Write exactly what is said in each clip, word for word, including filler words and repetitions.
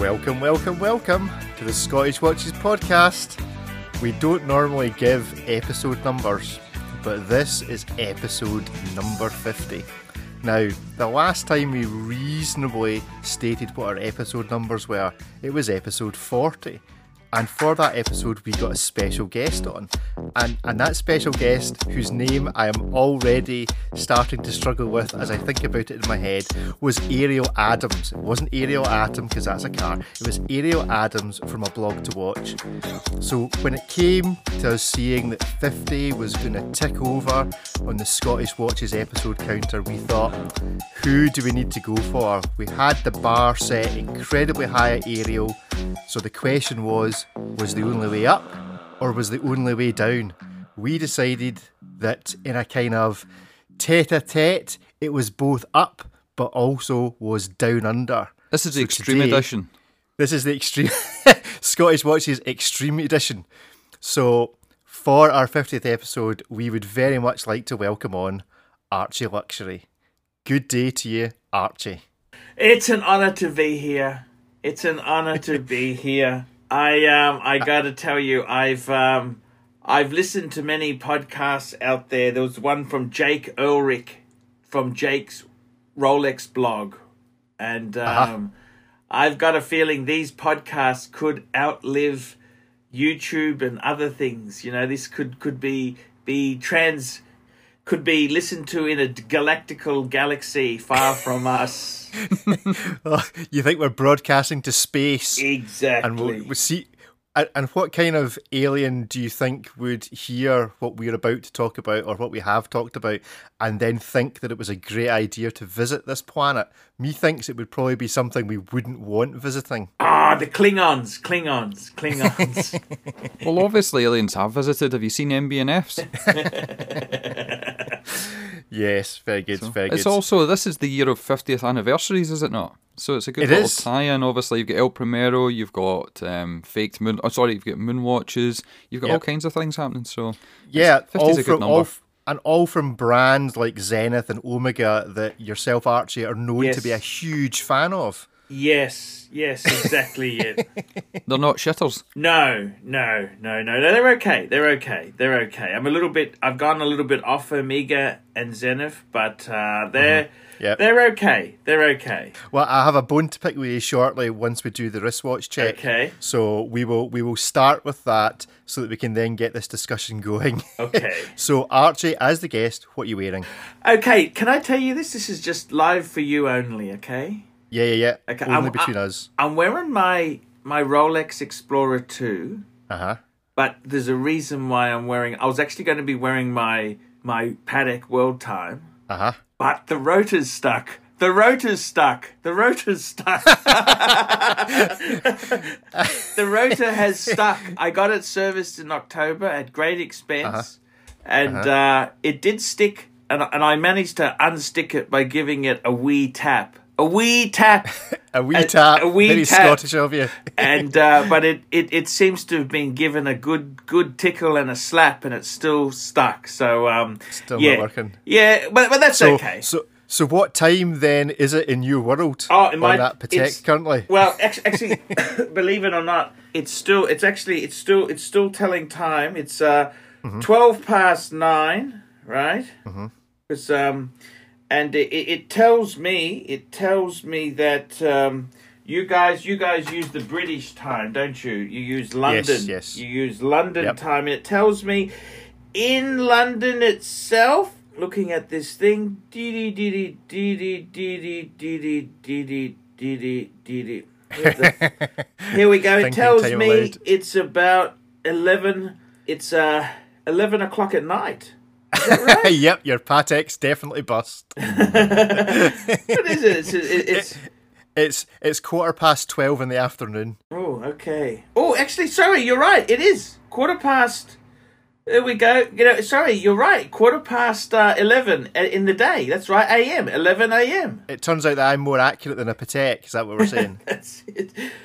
Welcome, welcome, welcome to the Scottish Watches podcast. We don't normally give episode numbers, but this is episode number fifty. Now, the last time we reasonably stated what our episode numbers were, it was episode forty. And for that episode, we got a special guest on. And and that special guest, whose name I am already starting to struggle with as I think about it in my head, was Ariel Adams. It wasn't Ariel Atom, because that's a car. It was Ariel Adams from A Blog to Watch. So when it came to us seeing that fifty was going to tick over on the Scottish Watches episode counter, we thought, who do we need to go for? We had the bar set incredibly high at Ariel. So the question was, was the only way up or was the only way down? We decided that in a kind of tete-a-tete, it was both up but also was down under. This is the so extreme today, edition. This is the extreme Scottish Watches Extreme Edition. So for our fiftieth episode, we would very much like to welcome on Archie Luxury. Good day to you, Archie. It's an honour to be here. It's an honour to be here. I um I gotta tell you, I've um I've listened to many podcasts out there. There was one from Jake Ulrich from Jake's Rolex blog, and um uh-huh. I've got a feeling these podcasts could outlive YouTube and other things. You know, this could could be be trans could be listened to in a galactical galaxy far from us. Oh, you think we're broadcasting to space? Exactly. And we'll, we'll see. And, and what kind of alien do you think would hear what we're about to talk about or what we have talked about and then think that it was a great idea to visit this planet? Me thinks it would probably be something we wouldn't want visiting. Ah, the Klingons, Klingons, Klingons. Well, obviously aliens have visited. Have you seen M B N Fs? Yes, very good, so very good. It's also, this is the year of fiftieth anniversaries, is it not? So it's a good it little is. tie-in. Obviously, you've got El Primero, you've got um, faked moon. Oh, sorry, you've got moon watches. You've got yep. all kinds of things happening. So yeah, fifty is a good from, number. all f- and all from brands like Zenith and Omega that yourself, Archie, are known yes. to be a huge fan of. Yes, yes, exactly it. They're not shitters. No, no, no, no, no. They're okay. They're okay. They're okay. I'm a little bit. I've gone a little bit off Omega and Zenith, but uh, they're mm-hmm. yep. they're okay. They're okay. Well, I have a bone to pick with you shortly once we do the wristwatch check. Okay. So we will we will start with that so that we can then get this discussion going. Okay. So Archie, as the guest, what are you wearing? Okay. Can I tell you this? This is just live for you only. Okay. Yeah, yeah, yeah. Okay, Only I'm, between I'm, us. I'm wearing my my Rolex Explorer two. Uh huh. But there's a reason why I'm wearing. I was actually going to be wearing my my Patek World Time. Uh huh. But the rotor's stuck. The rotor's stuck. The rotor's stuck. The rotor has stuck. I got it serviced in October at great expense, uh-huh. and uh-huh. Uh, it did stick. And and I managed to unstick it by giving it a wee tap. A wee tap. a wee tap. A, a wee Very tap. Scottish of you. and uh, but it, it, it seems to have been given a good good tickle and a slap, and it's still stuck. So um, still yeah, not working. Yeah, but but that's so, okay. So so what time then is it in your world? Oh, in my on that Patek currently. Well, actually, believe it or not, it's still it's actually it's still it's still telling time. It's uh mm-hmm. twelve past nine, right? Mm-hmm. Because um. And it, it tells me, it tells me that um, you guys, you guys use the British time, don't you? You use London. Yes, yes. You use London yep. time, and it tells me in London itself. Looking at this thing, dee dee dee dee dee dee dee dee dee dee dee dee. Here we go. It tells me aloud. It's about eleven. It's uh eleven o'clock at night. Is that right? Yep, your Patek's definitely bust. What is it? It's, it, it's it, it's it's quarter past twelve in the afternoon. Oh, okay. Oh, actually, sorry, you're right. It is quarter past. There we go. You know, sorry, you're right. Quarter past uh, eleven in the day. That's right. A M. Eleven a m. It turns out that I'm more accurate than a Patek. Is that what we're saying? That's it.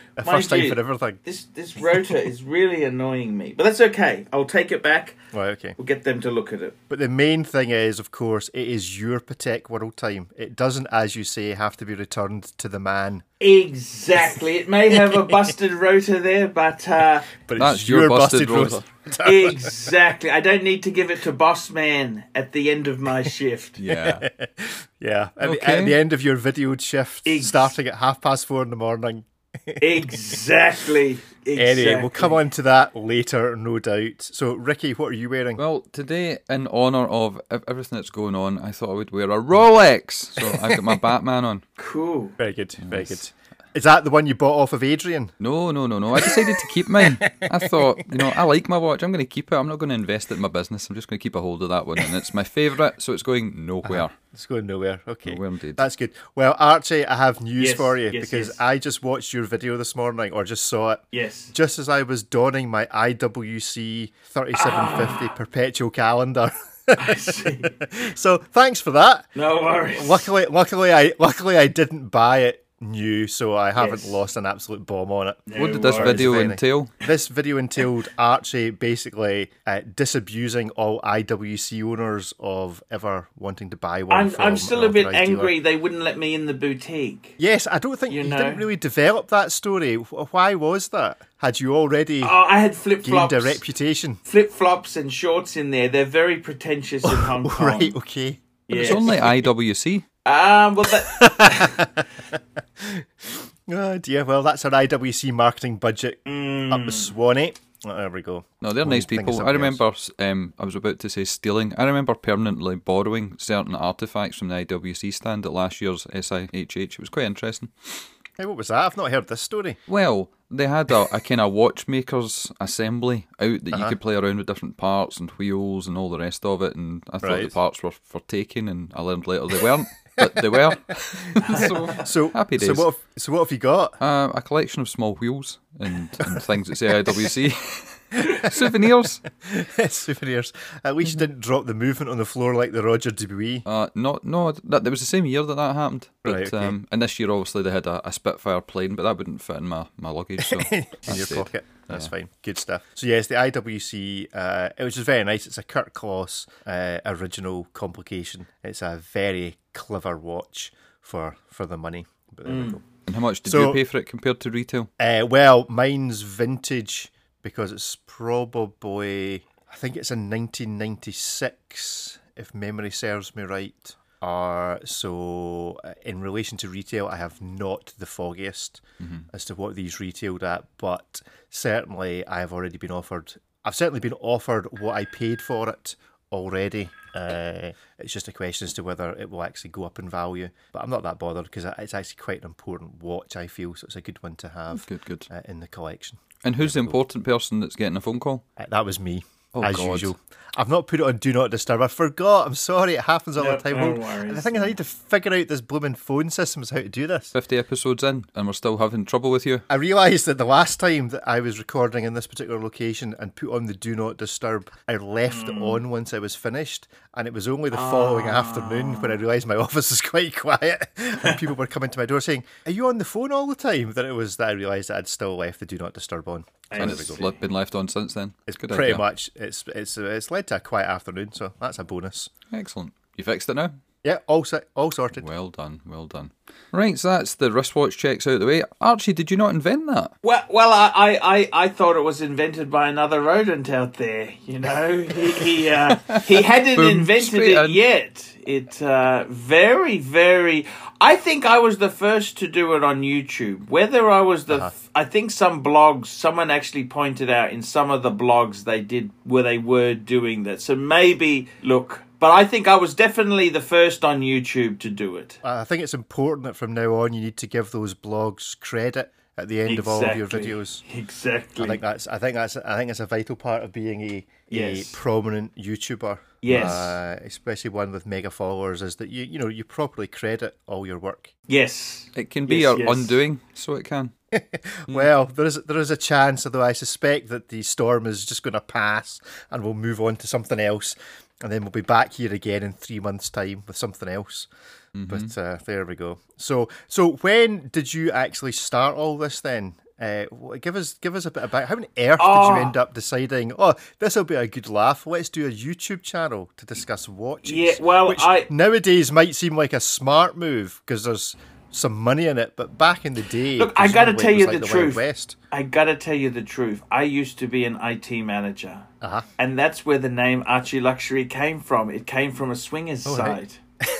A Mind first time you, for everything. This this rotor is really annoying me, but that's okay. I'll take it back. Right, okay. We'll get them to look at it. But the main thing is, of course, it is your Patek World time. It doesn't, as you say, have to be returned to the man. Exactly. It may have a busted rotor there, but uh, But it's That's your, your busted, busted rotor. exactly. I don't need to give it to Boss Man at the end of my shift. Yeah. Yeah. At, the, Okay. at the end of your videoed shift, Ex- starting at half past four in the morning. Exactly. Exactly. Anyway, we'll come on to that later, no doubt. So, Ricky, what are you wearing? Well, today, in honour of ev- everything that's going on, I thought I would wear a Rolex. So I've got my Batman on. Cool. Very good, very good. Is that the one you bought off of Adrian? No, no, no, no. I decided to keep mine. I thought, you know, I like my watch. I'm going to keep it. I'm not going to invest it in my business. I'm just going to keep a hold of that one. And it's my favourite, so it's going nowhere. Uh-huh. It's going nowhere. Okay. Nowhere indeed. That's good. Well, Archie, I have news Yes, for you yes, because yes. I just watched your video this morning, or just saw it. Yes. Just as I was donning my I W C thirty-seven fifty perpetual calendar. I see. So thanks for that. No worries. Luckily, luckily, I luckily I didn't buy it new, so I haven't Yes. lost an absolute bomb on it. No What did this worries. video Very- entail? This video entailed Archie basically uh, disabusing all I W C owners of ever wanting to buy one. I'm, from I'm still an a bit authorised dealer. angry they wouldn't let me in the boutique. Yes, I don't think You you, know. didn't really develop that story. Wh- Why was that? Had you already Oh, I had flip gained flops. a reputation? Flip flops and shorts in there. They're very pretentious in Hong Kong. Right, okay. Yes. It's only I W C. Um, well, that, Oh dear, well that's our I W C marketing budget Mm. up the Swanee. Oh, there we go. No, they're We'll nice think of people. I something remember, um, I was about to say stealing. I remember permanently borrowing certain artefacts from the I W C stand at last year's S I H H. It was quite interesting. Hey, what was that? I've not heard this story. Well, they had a, a kind of watchmaker's assembly out that Uh-huh. you could play around with different parts and wheels and all the rest of it, and I thought Right. the parts were for taking, and I learned later they weren't, but they were. so, So, Happy so days. what? Have, so what have you got? uh, a collection of small wheels and, and things that say I W C. Souvenirs. Souvenirs. At least you didn't drop the movement on the floor like the Roger Dubuis. Uh, not, no, that, it was the same year that that happened. But, Right, okay. um, and this year, obviously, they had a, a Spitfire plane, but that wouldn't fit in my, my luggage. So in I your stayed. pocket. That's fine. Good stuff. So yes, the I W C, uh, it was just very nice. It's a Kurt Kloss uh, original complication. It's a very clever watch for for the money. But there we go. And how much did So- you pay for it compared to retail? Uh, well, mine's vintage because it's probably, I think it's a nineteen ninety-six, if memory serves me right. Uh, so, uh, in relation to retail, I have not the foggiest as to what these retailed at, but certainly I have already been offered, I've certainly been offered what I paid for it already. Uh, it's just a question as to whether it will actually go up in value, but I'm not that bothered because it's actually quite an important watch, I feel, so it's a good one to have Good, good. uh, in the collection. And who's the important person that's getting a phone call? Uh, that was me, Oh, as God. usual. I've not put it on Do Not Disturb. I forgot. I'm sorry. It happens all No- the time. no Well, worries. the thing is, I need to figure out this blooming phone system as how to do this. fifty episodes in, and we're still having trouble with you. I realised that the last time that I was recording in this particular location and put on the Do Not Disturb, I left it on once I was finished, and it was only the following afternoon when I realised my office was quite quiet and people were coming to my door saying, "Are you on the phone all the time?" That it was that I realised that I'd still left the Do Not Disturb on. And it's le- been left on since then. It's Good pretty idea. much it's it's uh, it's led to a quiet afternoon, so that's a bonus. Excellent. You fixed it now? Yeah, all set, all sorted. Well done, well done. Right, so that's the wristwatch checks out the way. Archie, did you not invent that? well, well, I, I, I, I thought it was invented by another rodent out there. You know, he he, uh, he hadn't Boom, invented straight it in. yet. It uh, very, very. I think I was the first to do it on YouTube. Whether I was the, Uh-huh. f- I think some blogs, someone actually pointed out in some of the blogs they did where they were doing that. So maybe look. But I think I was definitely the first on YouTube to do it. I think it's important that from now on you need to give those blogs credit at the end of all of your Exactly. videos. Exactly. I think that's I think that's I think it's a vital part of being a, Yes. a prominent YouTuber. Yes. Uh, especially one with mega followers, is that you you know you properly credit all your work. Yes. It can be Yes, your yes. undoing, so it can. Well, there is there is a chance, although I suspect that the storm is just going to pass and we'll move on to something else, and then we'll be back here again in three months' time with something else. But uh, there we go. So so when did you actually start all this then? Uh, wh- give us give us a bit about how on earth Oh. did you end up deciding? Oh, this will be a good laugh. Let's do a YouTube channel to discuss watches. Yeah, well, which I- nowadays might seem like a smart move because there's some money in it, but back in the day, Look, I gotta presumably tell it was you like the the Wild truth. West. I gotta tell you the truth. I used to be an I T manager, Uh-huh. and that's where the name Archie Luxury came from. It came from a swingers Oh, right. site.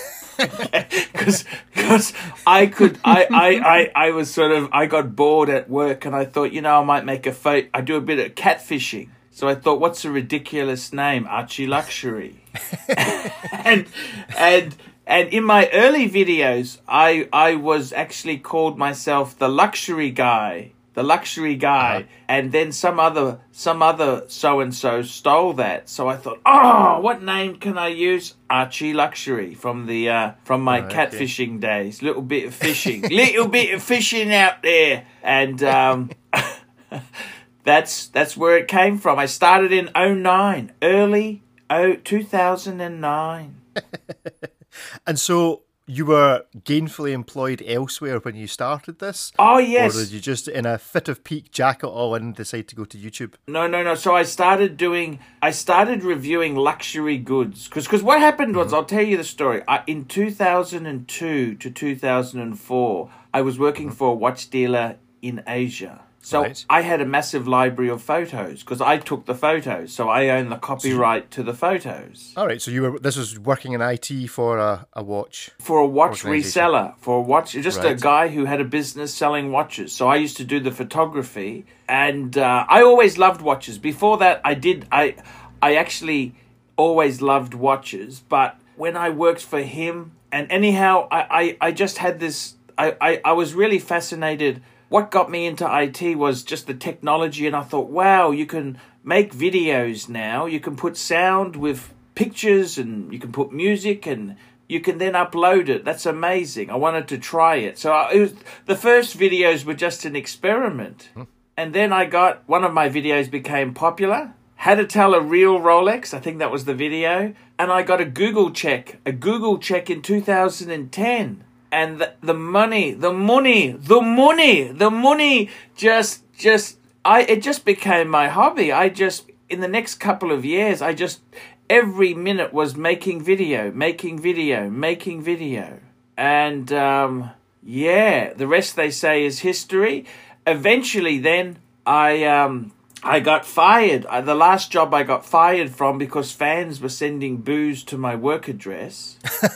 Because I could I, I, I, I was sort of I got bored at work and I thought, you know, I might make a photo. I do a bit of catfishing, so I thought, what's a ridiculous name? Archie Luxury. and and and in my early videos, I I was actually called myself the luxury guy. The luxury guy, Uh-huh. and then some other some other so and so stole that. So I thought, oh, what name can I use? Archie Luxury from the uh, from my Oh, okay. catfishing days. Little bit of fishing, little bit of fishing out there, and um, that's that's where it came from. I started in oh nine, early oh two thousand nine. And so you were gainfully employed elsewhere when you started this? Oh yes. Or did you just, in a fit of pique, jack it all in and decide to go to YouTube? No, no, no. So I started doing, I started reviewing luxury goods. Because what happened was, I'll tell you the story. I, in two thousand two to two thousand four, I was working for a watch dealer in Asia. So Right. I had a massive library of photos because I took the photos. So I own the copyright to the photos. All right, so you were. This was working in I T for a, a watch. For a watch Organisation. reseller, for a watch, just a Right. guy who had a business selling watches. So I used to do the photography, and uh, I always loved watches. Before that, I did. I, I actually always loved watches, but when I worked for him, and anyhow, I, I, I just had this. I, I, I was really fascinated. What got me into I T was just the technology, and I thought, wow, you can make videos now. You can put sound with pictures, and you can put music, and you can then upload it. That's amazing. I wanted to try it. So I, it was, the first videos were just an experiment. And then I got, one of my videos became popular. How to tell a real Rolex, I think that was the video. And I got a Google check, a Google check in two thousand ten. And the, the money, the money, the money, the money just, just, I, it just became my hobby. I just, in the next couple of years, I just, every minute was making video, making video, making video. And, um, yeah, the rest they say is history. Eventually then, I, um, I got fired. I, the last job I got fired from because fans were sending booze to my work address.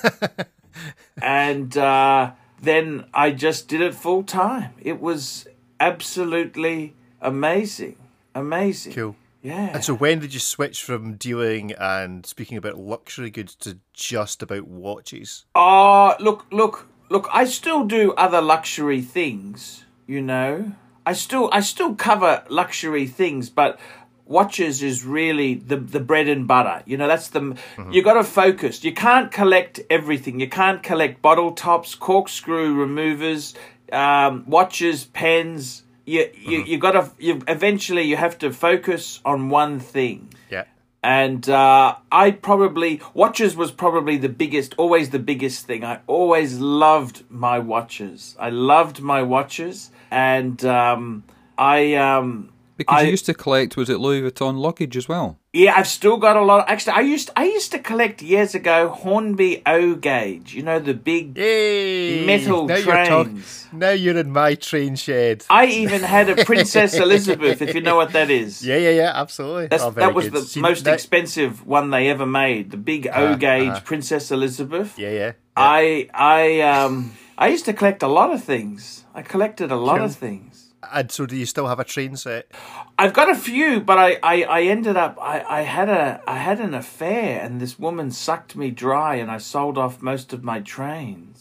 And uh, then I just did it full time. It was absolutely amazing. Amazing. Cool. Yeah. And so when did you switch from dealing and speaking about luxury goods to just about watches? Oh, look, look, look, I still do other luxury things, you know. I still I still cover luxury things, but watches is really the the bread and butter. You know, that's the mm-hmm. You got to focus. You can't collect everything. You can't collect bottle tops, corkscrew removers, um, watches, pens. You you mm-hmm. you got to you eventually you have to focus on one thing. Yeah. And uh, I probably watches was probably the biggest, always the biggest thing. I always loved my watches. I loved my watches, and um, I. Um, Because I, you used to collect, was it Louis Vuitton luggage as well? Yeah, I've still got a lot. Actually, I used I used to collect years ago Hornby O gauge. You know, the big Yay! metal now trains. You're talk- now you're in my train shed. I even had a Princess Elizabeth, if you know what that is. Yeah, yeah, yeah, absolutely. That's, oh, very that was good. the See, most that- expensive one they ever made. The big Uh, O gauge uh-huh. Princess Elizabeth. Yeah, yeah. yeah. I I um I used to collect a lot of things. I collected a lot Cool. of things. And so do you still have a train set? I've got a few, but I, I, I ended up I, I had a I had an affair, and this woman sucked me dry, and I sold off most of my trains.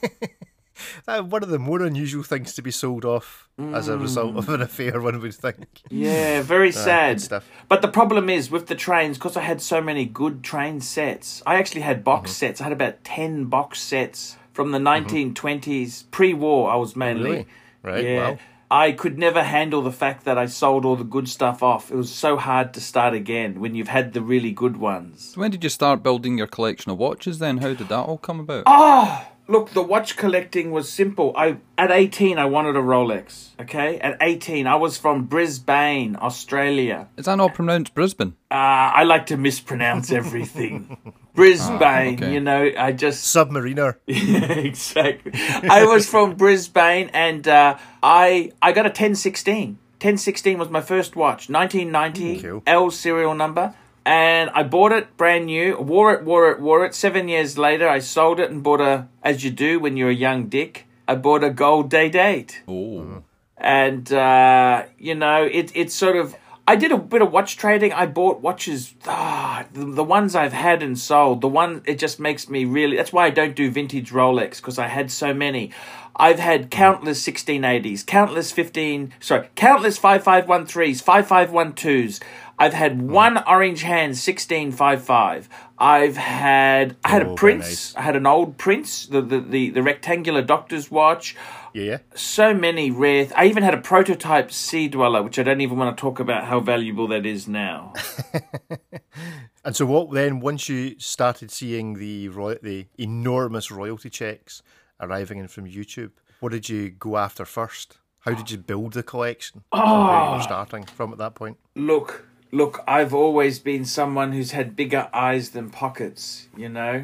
Uh, one of the more unusual things to be sold off as a result of an affair, one would think. Yeah, very Uh, sad. good stuff. But the problem is with the trains, because I had so many good train sets. I actually had box Mm-hmm. sets. I had about ten box sets from the nineteen twenties, pre-war. I was mainly Really? Right, Yeah. wow. I could never handle the fact that I sold all the good stuff off. It was so hard to start again when you've had the really good ones. So when did you start building your collection of watches then? How did that all come about? Oh, look, the watch collecting was simple. I At eighteen, I wanted a Rolex, okay? At eighteen, I was from Brisbane, Australia. Is that not pronounced Brisbane? Uh, I like to mispronounce everything. Brisbane, Ah, okay. you know, I just... Submariner. Yeah, exactly. I was from Brisbane, and uh, I I got a ten sixteen. ten sixteen was my first watch. nineteen ninety, Cool. L serial number. And I bought it brand new, wore it, wore it, wore it. Seven years later, I sold it and bought a, as you do when you're a young dick, I bought a gold day date. Oh. And, uh, you know, it it's sort of... I did a bit of watch trading. I bought watches, ah, the, the ones I've had and sold. The one, it just makes me really... That's why I don't do vintage Rolex, because I had so many. I've had countless sixteen eighties, countless fifteen... Sorry, countless five five one threes, five five one twos. I've had one orange hand sixteen fifty-five. I've had... I had Oh, a very Prince. nice. I had an old Prince, the, the, the, the rectangular doctor's watch. Yeah. So many rare... I even had a prototype Sea Dweller, which I don't even want to talk about how valuable that is now. And so what then, once you started seeing the roy- the enormous royalty checks arriving in from YouTube, what did you go after first? How did you build the collection? Oh. Where you were starting from at that point? Look, look, I've always been someone who's had bigger eyes than pockets, you know?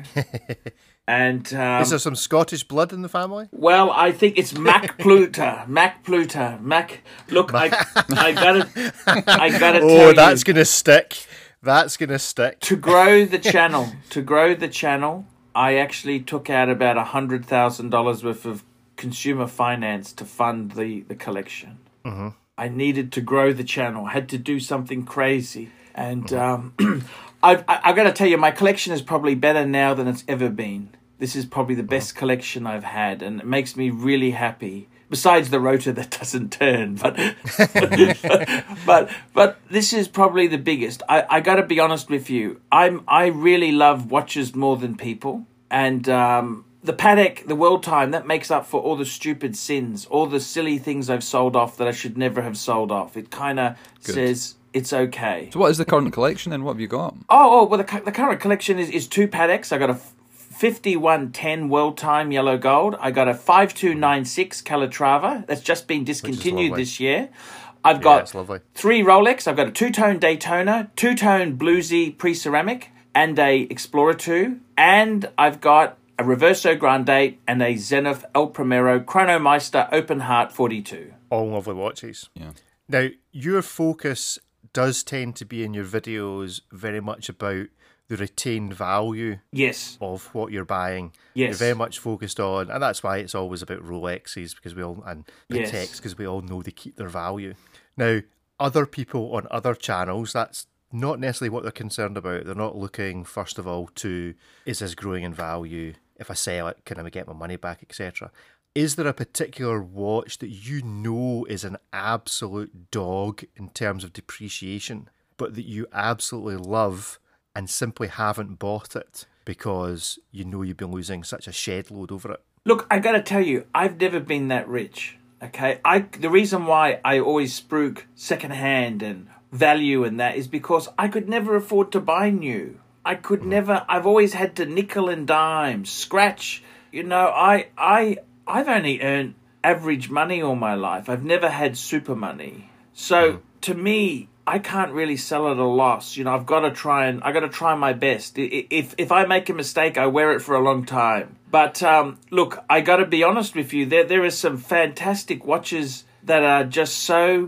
And... Um, Is there some Scottish blood in the family? well, I think it's Mac Pluter. Mac Pluter. Mac... Look, I, I gotta... I gotta tell Oh, you... that's going to stick. That's going to stick. To grow the channel, to grow the channel, I actually took out about one hundred thousand dollars worth of consumer finance to fund the, the collection. Mm-hmm. I needed to grow the channel. I had to do something crazy. And mm-hmm. um, I've, I, I got to tell you, my collection is probably better now than it's ever been. This is probably the best mm-hmm. collection I've had, and it makes me really happy. Besides the rotor that doesn't turn, but but but this is probably the biggest. I, I got to be honest with you. I'm I really love watches more than people, and um, the Patek, the World Time, that makes up for all the stupid sins, all the silly things I've sold off that I should never have sold off. It kind of says it's okay. So what is the current collection and what have you got? Oh, oh well, the the current collection is is two Pateks. I got a fifty-one ten World Time Yellow Gold. I got a five two nine six Calatrava that's just been discontinued this year. I've Yeah, got it's lovely. three Rolex. I've got a two-tone Daytona, two-tone Bluesy pre-ceramic, and a Explorer two. And I've got a Reverso Grande and a Zenith El Primero Chronomeister Open Heart forty-two. All lovely watches. Yeah. Now, your focus does tend to be in your videos very much about the retained value Yes. of what you're buying. Yes. You're very much focused on, and that's why it's always about Rolexes, because we all, and Yes. Pateks, because we all know they keep their value. Now, other people on other channels, that's not necessarily what they're concerned about. They're not looking, first of all, to, is this growing in value? If I sell it, can I get my money back, et cetera. Is there a particular watch that you know is an absolute dog in terms of depreciation, but that you absolutely love and simply haven't bought it because you know you've been losing such a shed load over it? Look, I got to tell you, I've never been that rich. Okay, I the reason why I always spruik secondhand and value and that is because I could never afford to buy new. I could mm. never. I've always had to nickel and dime, scratch. You know, I I I've only earned average money all my life. I've never had super money. So mm. to me, I can't really sell at a loss. You know, I've got to try and I got to try my best. If if I make a mistake, I wear it for a long time. But um, look, I got to be honest with you. There there is some fantastic watches that are just so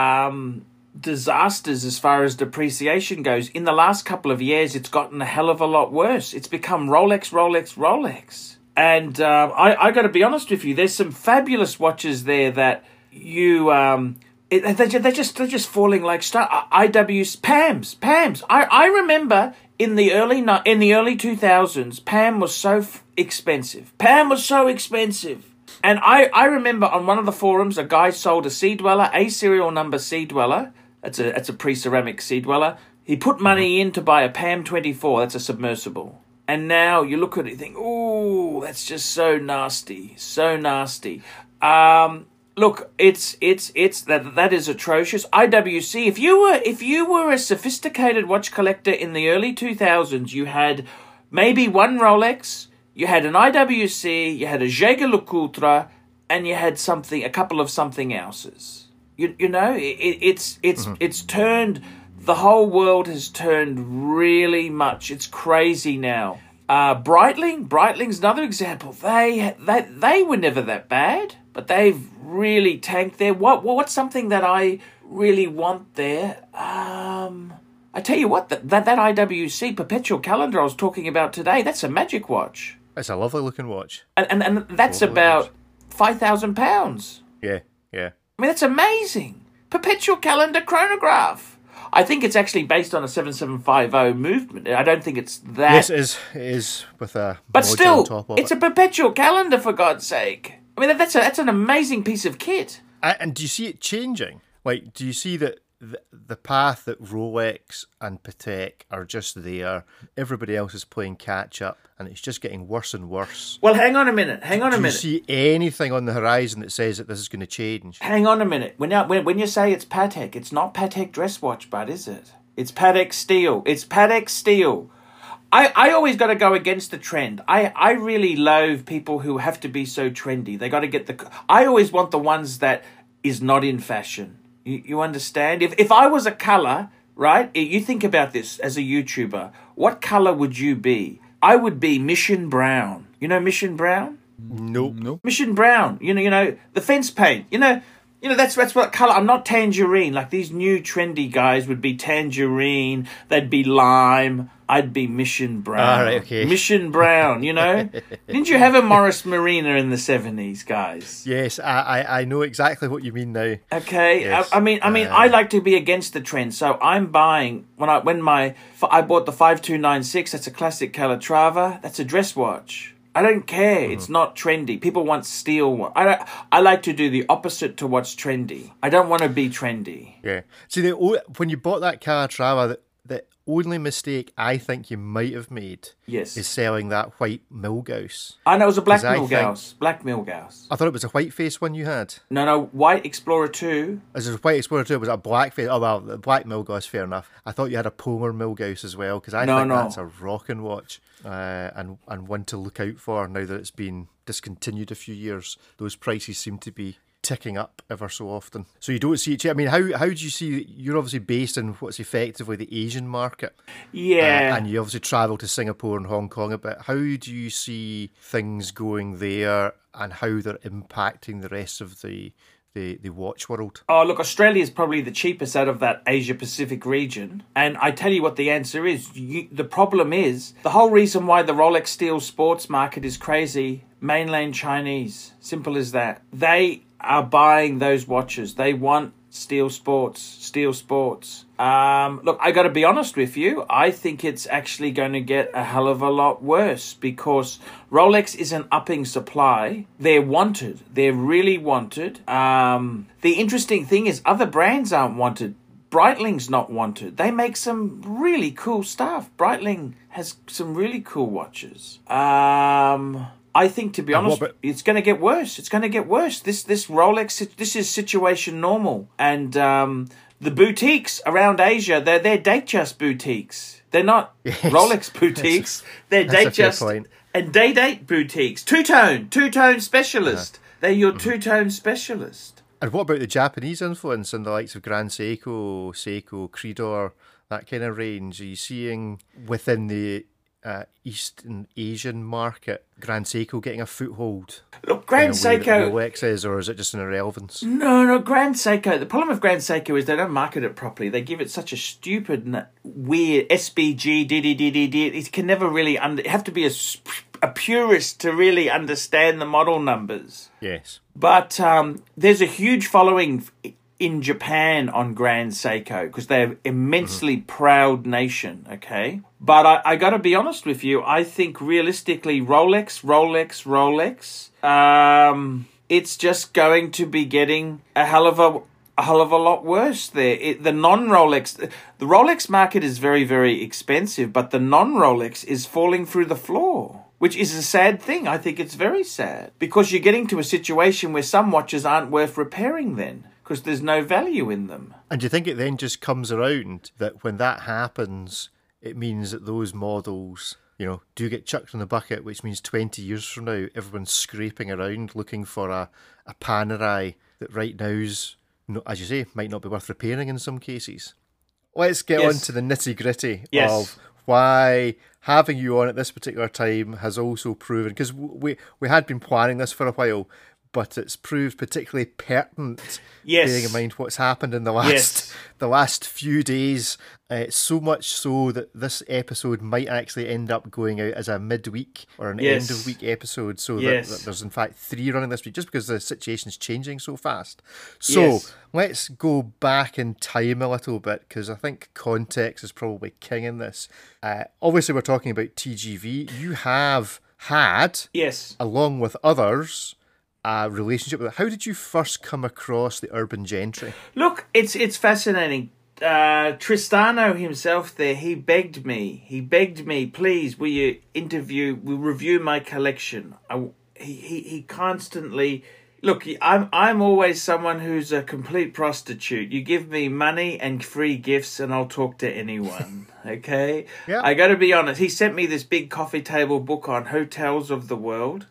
um, disasters as far as depreciation goes. In the last couple of years, it's gotten a hell of a lot worse. It's become Rolex, Rolex, Rolex. And um, I I got to be honest with you. There's some fabulous watches there that you. Um, It, they're, they're just they're just falling like star. I Ws Pams Pams. I, I remember in the early in the early two thousands, Pam was so f- expensive. Pam was so expensive, and I, I remember on one of the forums, a guy sold a Sea Dweller, a serial number Sea Dweller. That's a that's a pre-ceramic Sea Dweller. He put money in to buy a Pam twenty-four. That's a submersible. And now you look at it, and think, ooh, that's just so nasty, so nasty. Um. Look, it's it's it's that that is atrocious. I W C. If you were if you were a sophisticated watch collector in the early two thousands, you had maybe one Rolex, you had an I W C, you had a Jaeger-LeCoultre, and you had something, a couple of something else's. You you know, it, it's it's mm-hmm. it's turned. The whole world has turned really much. It's crazy now. Uh, Breitling, Breitling's another example. They they they were never that bad, but they've really tanked there. What what's something that I really want there? Um, I tell you what, that that, that I W C Perpetual Calendar I was talking about today. That's a magic watch. It's a lovely looking watch, and and, and that's lovely about five thousand pounds. Yeah, yeah. I mean, that's amazing. Perpetual Calendar chronograph. I think it's actually based on a seven seven five zero movement. I don't think it's that. Yes, it is. It is with a. But still, on top of it's it. a perpetual calendar, for God's sake. I mean, that's a, that's an amazing piece of kit. I, and do you see it changing? Like, do you see that the, the path that Rolex and Patek are just there? Everybody else is playing catch up, and it's just getting worse and worse. Well, hang on a minute. Hang on do a minute. Do you see anything on the horizon that says that this is going to change? Hang on a minute. When, when, when you say it's Patek, it's not Patek dress watch, bud, is it? It's Patek steel. It's Patek steel. I, I always got to go against the trend. I, I really loathe people who have to be so trendy. They got to get the... I always want the ones that is not in fashion. You, you understand? If if I was a colour, right? You think about this as a YouTuber. What colour would you be? I would be Mission Brown. You know Mission Brown? Nope. Nope. Mission Brown. You know, you know, the fence paint. You know... You know, that's that's what colour... I'm not tangerine. Like, these new trendy guys would be tangerine. They'd be lime. I'd be Mission Brown. All right, okay. Mission Brown, you know? Didn't you have a Morris Marina in the seventies, guys? Yes, I, I, I know exactly what you mean now. Okay, yes. I, I mean, I mean, uh, I like to be against the trend, so I'm buying... When I when my... I bought the five two nine six, that's a classic Calatrava. That's a dress watch. I don't care. Mm. It's not trendy. People want steel. I don't, I like to do the opposite to what's trendy. I don't want to be trendy. Yeah. See, the, when you bought that Calatrava, the, the only mistake I think you might have made yes. is selling that white Milgauss. I know it was a black Milgauss. Think, black Milgauss. I thought it was a white face one you had. No, no, white Explorer two. Is it a white Explorer two? Was it a black face? Oh, well, the black Milgauss, fair enough. I thought you had a Polar Milgauss as well, because I no, think no. that's a rocking watch. Uh, and and one to look out for now that it's been discontinued a few years. Those prices seem to be ticking up ever so often. So you don't see it. I mean, how how do you see? You're obviously based in what's effectively the Asian market. Yeah. Uh, and you obviously travel to Singapore and Hong Kong a bit. How do you see things going there, and how they're impacting the rest of the the, the watch world? Oh, look, Australia is probably the cheapest out of that Asia-Pacific region. And I tell you what the answer is. You, the problem is, the whole reason why the Rolex steel sports market is crazy, mainland Chinese. Simple as that. They are buying those watches. They want steel sports, steel sports. Um, look, I got to be honest with you. I think it's actually going to get a hell of a lot worse because Rolex is an upping supply. They're wanted. They're really wanted. Um, the interesting thing is other brands aren't wanted. Breitling's not wanted. They make some really cool stuff. Breitling has some really cool watches. Um... I think, to be honest, about- it's going to get worse. It's going to get worse. This this Rolex, this is situation normal. And um, the boutiques around Asia, they're, they're Datejust boutiques. They're not yes. Rolex boutiques. They're Datejust and Day-Date boutiques. Two-tone, two-tone specialist. Uh-huh. They're your mm-hmm. two-tone specialist. And what about the Japanese influence in the likes of Grand Seiko, Seiko, Creedor, that kind of range? Are you seeing within the Uh, Eastern Asian market, Grand Seiko getting a foothold? Look, Grand Seiko... Rolex is, or is it just an irrelevance? No, no, Grand Seiko... The problem with Grand Seiko is they don't market it properly. They give it such a stupid, weird S B G, D D D D D. It can never really... Under, you have to be a, a purist to really understand the model numbers. Yes. But um, there's a huge following in Japan on Grand Seiko because they're an immensely mm-hmm. proud nation, okay? But I, I got to be honest with you. I think realistically, Rolex, Rolex, Rolex, um, it's just going to be getting a hell of a, a hell of a lot worse there. It, the non-Rolex, the Rolex market is very, very expensive, but the non-Rolex is falling through the floor, which is a sad thing. I think it's very sad because you're getting to a situation where some watches aren't worth repairing then, because there's no value in them. And do you think it then just comes around that when that happens, it means that those models, you you know, do get chucked in the bucket, which means twenty years from now, everyone's scraping around looking for a, a Panerai that right now's, no, as you say, might not be worth repairing in some cases. Let's get Yes. on to the nitty-gritty Yes. of why having you on at this particular time has also proven, because we, we had been planning this for a while, but it's proved particularly pertinent, Yes. bearing in mind what's happened in the last Yes. the last few days. Uh, so much so that this episode might actually end up going out as a midweek or an Yes. end of week episode. So Yes. that, that there's in fact three running this week, just because the situation's changing so fast. So Yes. let's go back in time a little bit, because I think context is probably king in this. Uh, obviously, we're talking about T G V. You have had, Yes. along with others, a relationship with it. How did you first come across the Urban Gentry? Look, it's it's fascinating. Uh, Tristano himself there, he begged me, he begged me, please, will you interview, will review my collection. I, he, he, he constantly, look, I'm, I'm always someone who's a complete prostitute. You give me money and free gifts and I'll talk to anyone, okay? Yeah. I got to be honest, he sent me this big coffee table book on hotels of the world.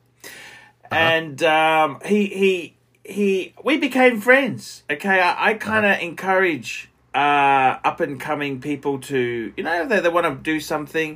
And um, he, he, he, we became friends, okay? I, I kind of encourage uh, up and coming people to, you know, they, they want to do something.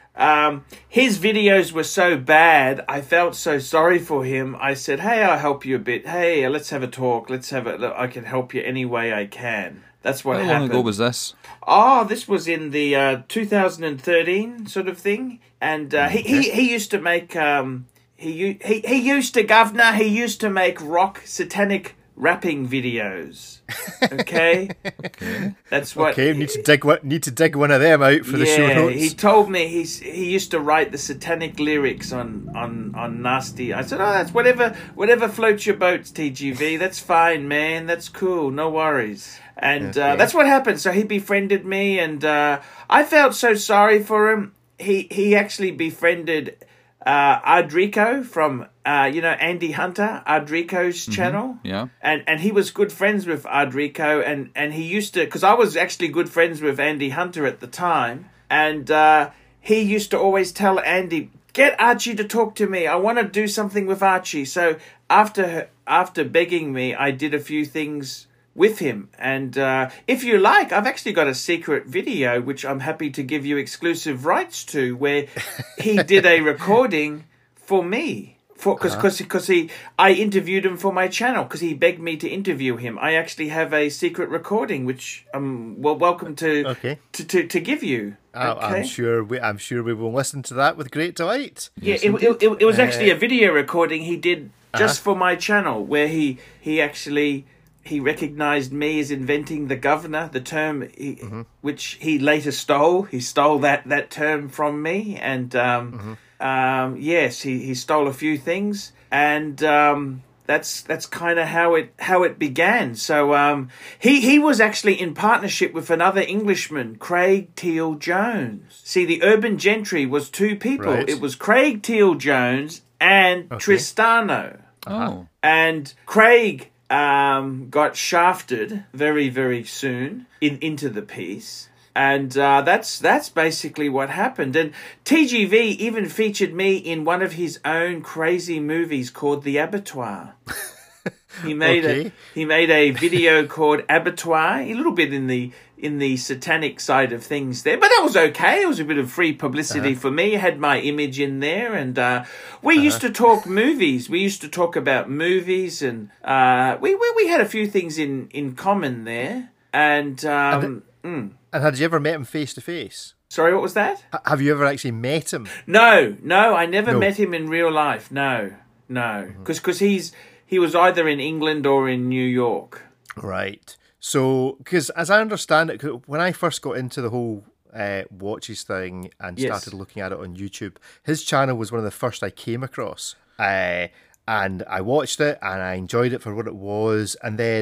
Um, his videos were so bad, I felt so sorry for him. I said, hey, I'll help you a bit. Hey, let's have a talk. Let's have a, look, I can help you any way I can. That's what How happened. long ago was this? Oh, this was in the uh, two thousand thirteen sort of thing. And uh, he, he, he used to make, um, he, u- he, he used to, governor, he used to make rock satanic rapping videos. Okay? Okay. That's what... Okay, need to dig one, need to dig one of them out for the show Yeah, notes. he told me he's he used to write the satanic lyrics on, on, on nasty. I said, oh, that's whatever whatever floats your boats, T G V. That's fine, man. That's cool. No worries. And uh, Okay. that's what happened. So he befriended me, and uh, I felt so sorry for him. He he actually befriended uh, Ardrico from uh, you know Andy Hunter, Ardrico's channel. Yeah. And and he was good friends with Ardrico, and, and he used to, because I was actually good friends with Andy Hunter at the time, and uh, he used to always tell Andy, get Archie to talk to me, I want to do something with Archie. So after after begging me, I did a few things with him, and uh, if you like, I've actually got a secret video which I'm happy to give you exclusive rights to, where he did a recording for me. For because because because he I interviewed him for my channel, because he begged me to interview him. I actually have a secret recording which I'm well welcome to Okay. to, to, to give you. I- Okay. I'm sure we, I'm sure we will listen to that with great delight. Yeah, it, it, it, it was actually a video recording he did just for my channel, where he he actually he recognized me as inventing the governor, the term he, which he later stole. He stole that, that term from me, and um, um, yes, he, he stole a few things, and um, that's that's kind of how it how it began. So um, he he was actually in partnership with another Englishman, Craig Teal Jones. See, the Urban Gentry was two people. Right. It was Craig Teal Jones and Tristano. Oh. And Craig um, got shafted very, very soon in into the piece. And uh, that's that's basically what happened. And T G V even featured me in one of his own crazy movies called The Abattoir. He made Okay. a he made a video called Abattoir, a little bit in the in the satanic side of things there, but that was okay. It was a bit of free publicity Uh-huh. for me. I had my image in there, and uh, we used to talk movies. We used to talk about movies, and uh, we, we we had a few things in, in common there. And um, mm. And had you ever met him face to face? sorry, what was that? H- Have you ever actually met him? No, no, I never No. met him in real life. No, no, because he's he was either in England or in New York. Right. So, because as I understand it, 'cause when I first got into the whole uh, watches thing and Yes. started looking at it on YouTube, his channel was one of the first I came across. Uh, and I watched it and I enjoyed it for what it was. And then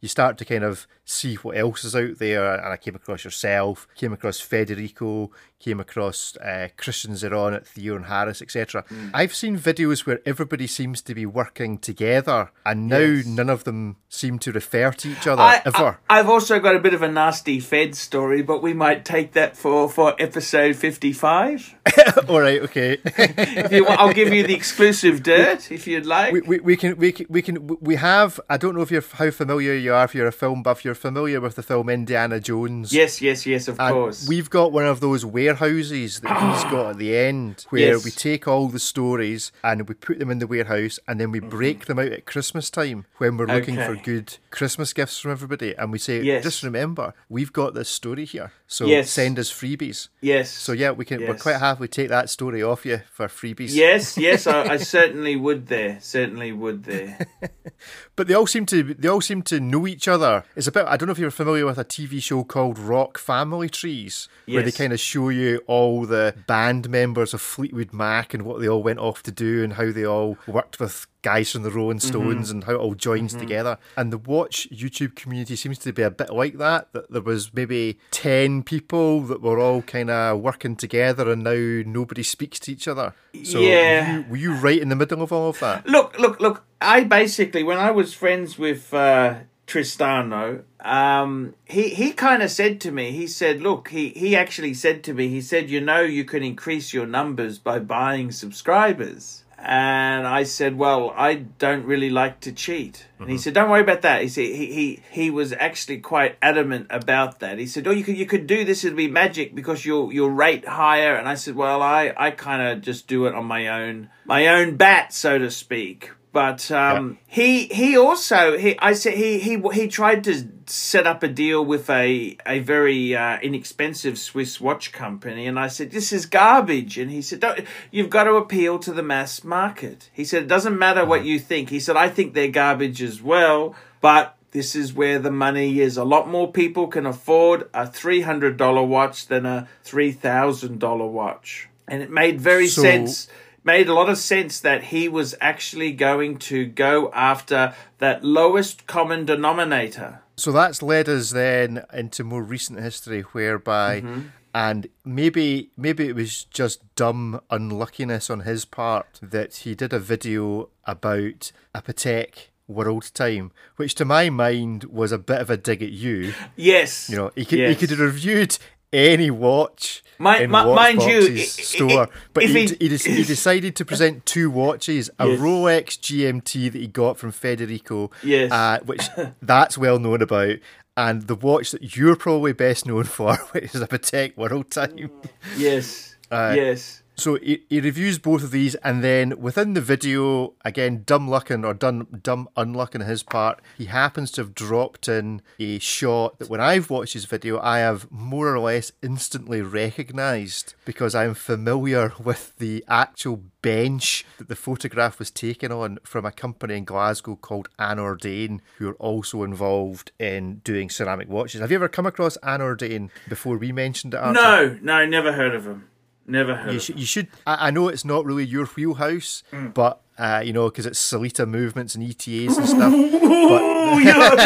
you start to kind of see what else is out there. And I came across yourself, came across Federico, came across uh, Christian Zeron at Theo and Harris, et cetera. Mm. I've seen videos where everybody seems to be working together, and now yes. none of them seem to refer to each other I, ever. I, I've also got a bit of a nasty Fed story, but we might take that for, for episode fifty-five. All right, okay. If you want, I'll give you the exclusive dirt if you'd like. We, we, we can we can we can we have. I don't know if you're how familiar you are. If you're a film buff, you're familiar with the film Indiana Jones. Yes, yes, yes. Of and course. We've got one of those warehouses that he's got at the end, where Yes. we take all the stories and we put them in the warehouse, and then we break them out at Christmas time when we're looking Okay. for good Christmas gifts from everybody, and we say, Yes. just remember, we've got this story here, so Yes. send us freebies. Yes. So yeah, we can. We're Yes. quite happy to take that story off you for freebies. Yes, yes, I, I certainly would there. Certainly would there. But they all seem to they all seem to know each other. It's a bit. I don't know if you're familiar with a T V show called Rock Family Trees, where they Yes. kind of show you all the band members of Fleetwood Mac and what they all went off to do and how they all worked with guys from the Rolling Stones Mm-hmm. and how it all joins together. And the Watch YouTube community seems to be a bit like that, that there was maybe ten people that were all kind of working together, and now nobody speaks to each other. So Yeah. were you, were you right in the middle of all of that? Look, look, look. I basically, when I was friends with uh, Tristano, um, he, he kind of said to me, he said, look, he, he actually said to me, he said, you know, you can increase your numbers by buying subscribers. And I said, well, I don't really like to cheat. And he said, don't worry about that. He said he, he he was actually quite adamant about that. He said, oh, you could you could do this, it'll be magic because you'll you'll rate higher. And I said, well, I, I kind of just do it on my own my own bat, so to speak. But um, yeah. he he also he I said he he he tried to set up a deal with a a very uh, inexpensive Swiss watch company, and I said this is garbage, and he said don't, you've got to appeal to the mass market. He said it doesn't matter what you think. He said I think they're garbage as well, but this is where the money is. A lot more people can afford a three hundred dollar watch than a three thousand dollar watch, and it made very so- sense. Made a lot of sense that he was actually going to go after that lowest common denominator. So that's led us then into more recent history, whereby, mm-hmm. and maybe maybe it was just dumb unluckiness on his part that he did a video about a Patek World Time, which to my mind was a bit of a dig at you. Yes, you know, he could yes. he could have reviewed any watch my, in my, mind you, Watchbox's store, but he, he, he, he decided to present two watches, a yes. Rolex G M T that he got from Federico, yes. uh, which that's well known about, and the watch that you're probably best known for, which is a Patek World Time. Yes, uh, yes. So he, he reviews both of these, and then within the video, again, dumb lucking or dumb, dumb unluck on his part, he happens to have dropped in a shot that when I've watched his video, I have more or less instantly recognised because I'm familiar with the actual bench that the photograph was taken on from a company in Glasgow called Anordain, who are also involved in doing ceramic watches. Have you ever come across Anordain before we mentioned it, Arthur? No, no, never heard of him. Never heard. You should. You should. I, I know it's not really your wheelhouse, mm. but uh, you know, because it's Salita movements and E T As and stuff. Oh, but, you're,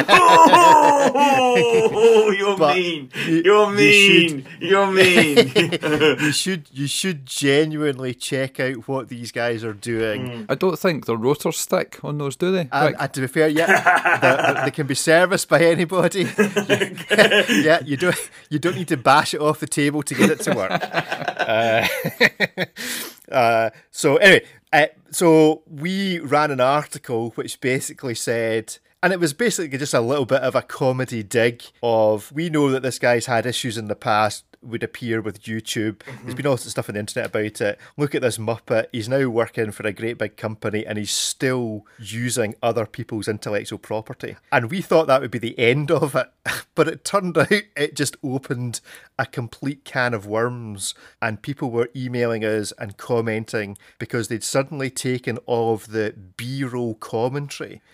oh, you're but mean. You, you're mean. You you're mean. you should. You should genuinely check out what these guys are doing. Mm. I don't think the rotors stick on those, do they? And, and to be fair, yeah, the, the, they can be serviced by anybody. Yeah, you don't. You don't need to bash it off the table to get it to work. Uh, uh, so anyway, uh, so we ran an article which basically said, and it was basically just a little bit of a comedy dig of, we know that this guy's had issues in the past, would appear with YouTube. Mm-hmm. There's been all sorts of stuff on the internet about it. Look at this Muppet. He's now working for a great big company and he's still using other people's intellectual property. And we thought that would be the end of it. But it turned out it just opened a complete can of worms, and people were emailing us and commenting because they'd suddenly taken all of the B-roll commentary that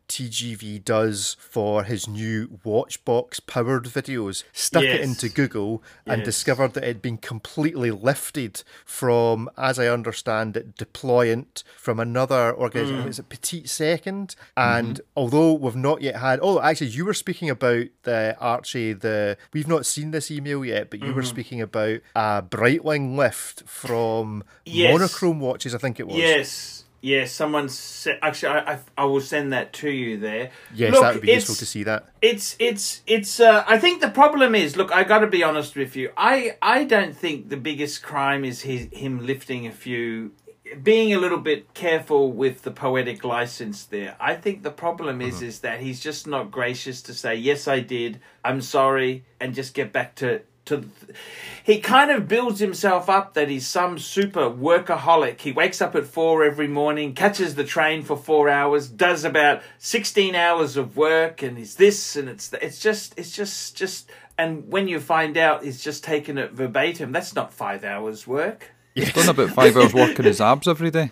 T G V does for his new Watchbox powered videos, stuck Yes. it into Google and Yes. discovered that it had been completely lifted from, as I understand it, Deployant, from another organisation. Mm. Is it Petite Second? And although we've not yet had, oh, actually, you were speaking about the Archie. The we've not seen this email yet, but you Mm-hmm. were speaking about a Breitling lift from Yes. Monochrome watches. I think it was. Yes. Yes, someone said. Actually, I, I I will send that to you there. Yes, Look, that would be it's- useful to see that. It's it's it's. Uh, I think the problem is. Look, I got to be honest with you. I I don't think the biggest crime is his, him lifting a few, being a little bit careful with the poetic license there. I think the problem is is that he's just not gracious to say yes, I did. I'm sorry, and just get back to. To, he kind of builds himself up that he's some super workaholic. He wakes up at four every morning, catches the train for four hours, does about sixteen hours of work, and is this and it's it's just it's just just. And when you find out, he's just taken it verbatim. That's not five hours work. He's done about five hours working his abs every day.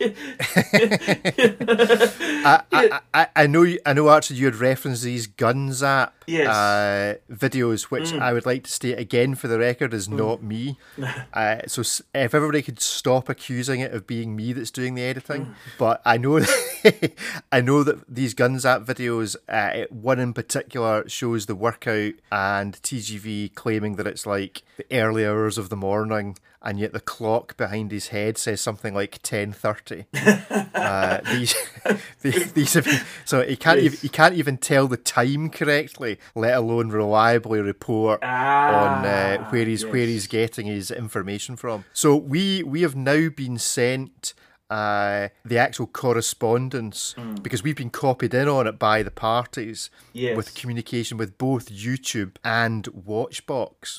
I, I, I, I know, you- I know. Actually, you had referenced these Guns app Yes. uh, videos, which I would like to state again for the record is not me. Uh, so s- if everybody could stop accusing it of being me that's doing the editing, but I know, that I know that these Guns app videos, uh, it- one in particular shows the workout and T G V claiming that it's like the early hours of the morning. And yet the clock behind his head says something like ten thirty. uh, these, these, these have, so he can't Yes. even, he can't even tell the time correctly, let alone reliably report Ah, on uh, where he's where yes. he's getting his information from. So we we have now been sent uh, the actual correspondence because we've been copied in on it by the parties Yes. with communication with both YouTube and Watchbox.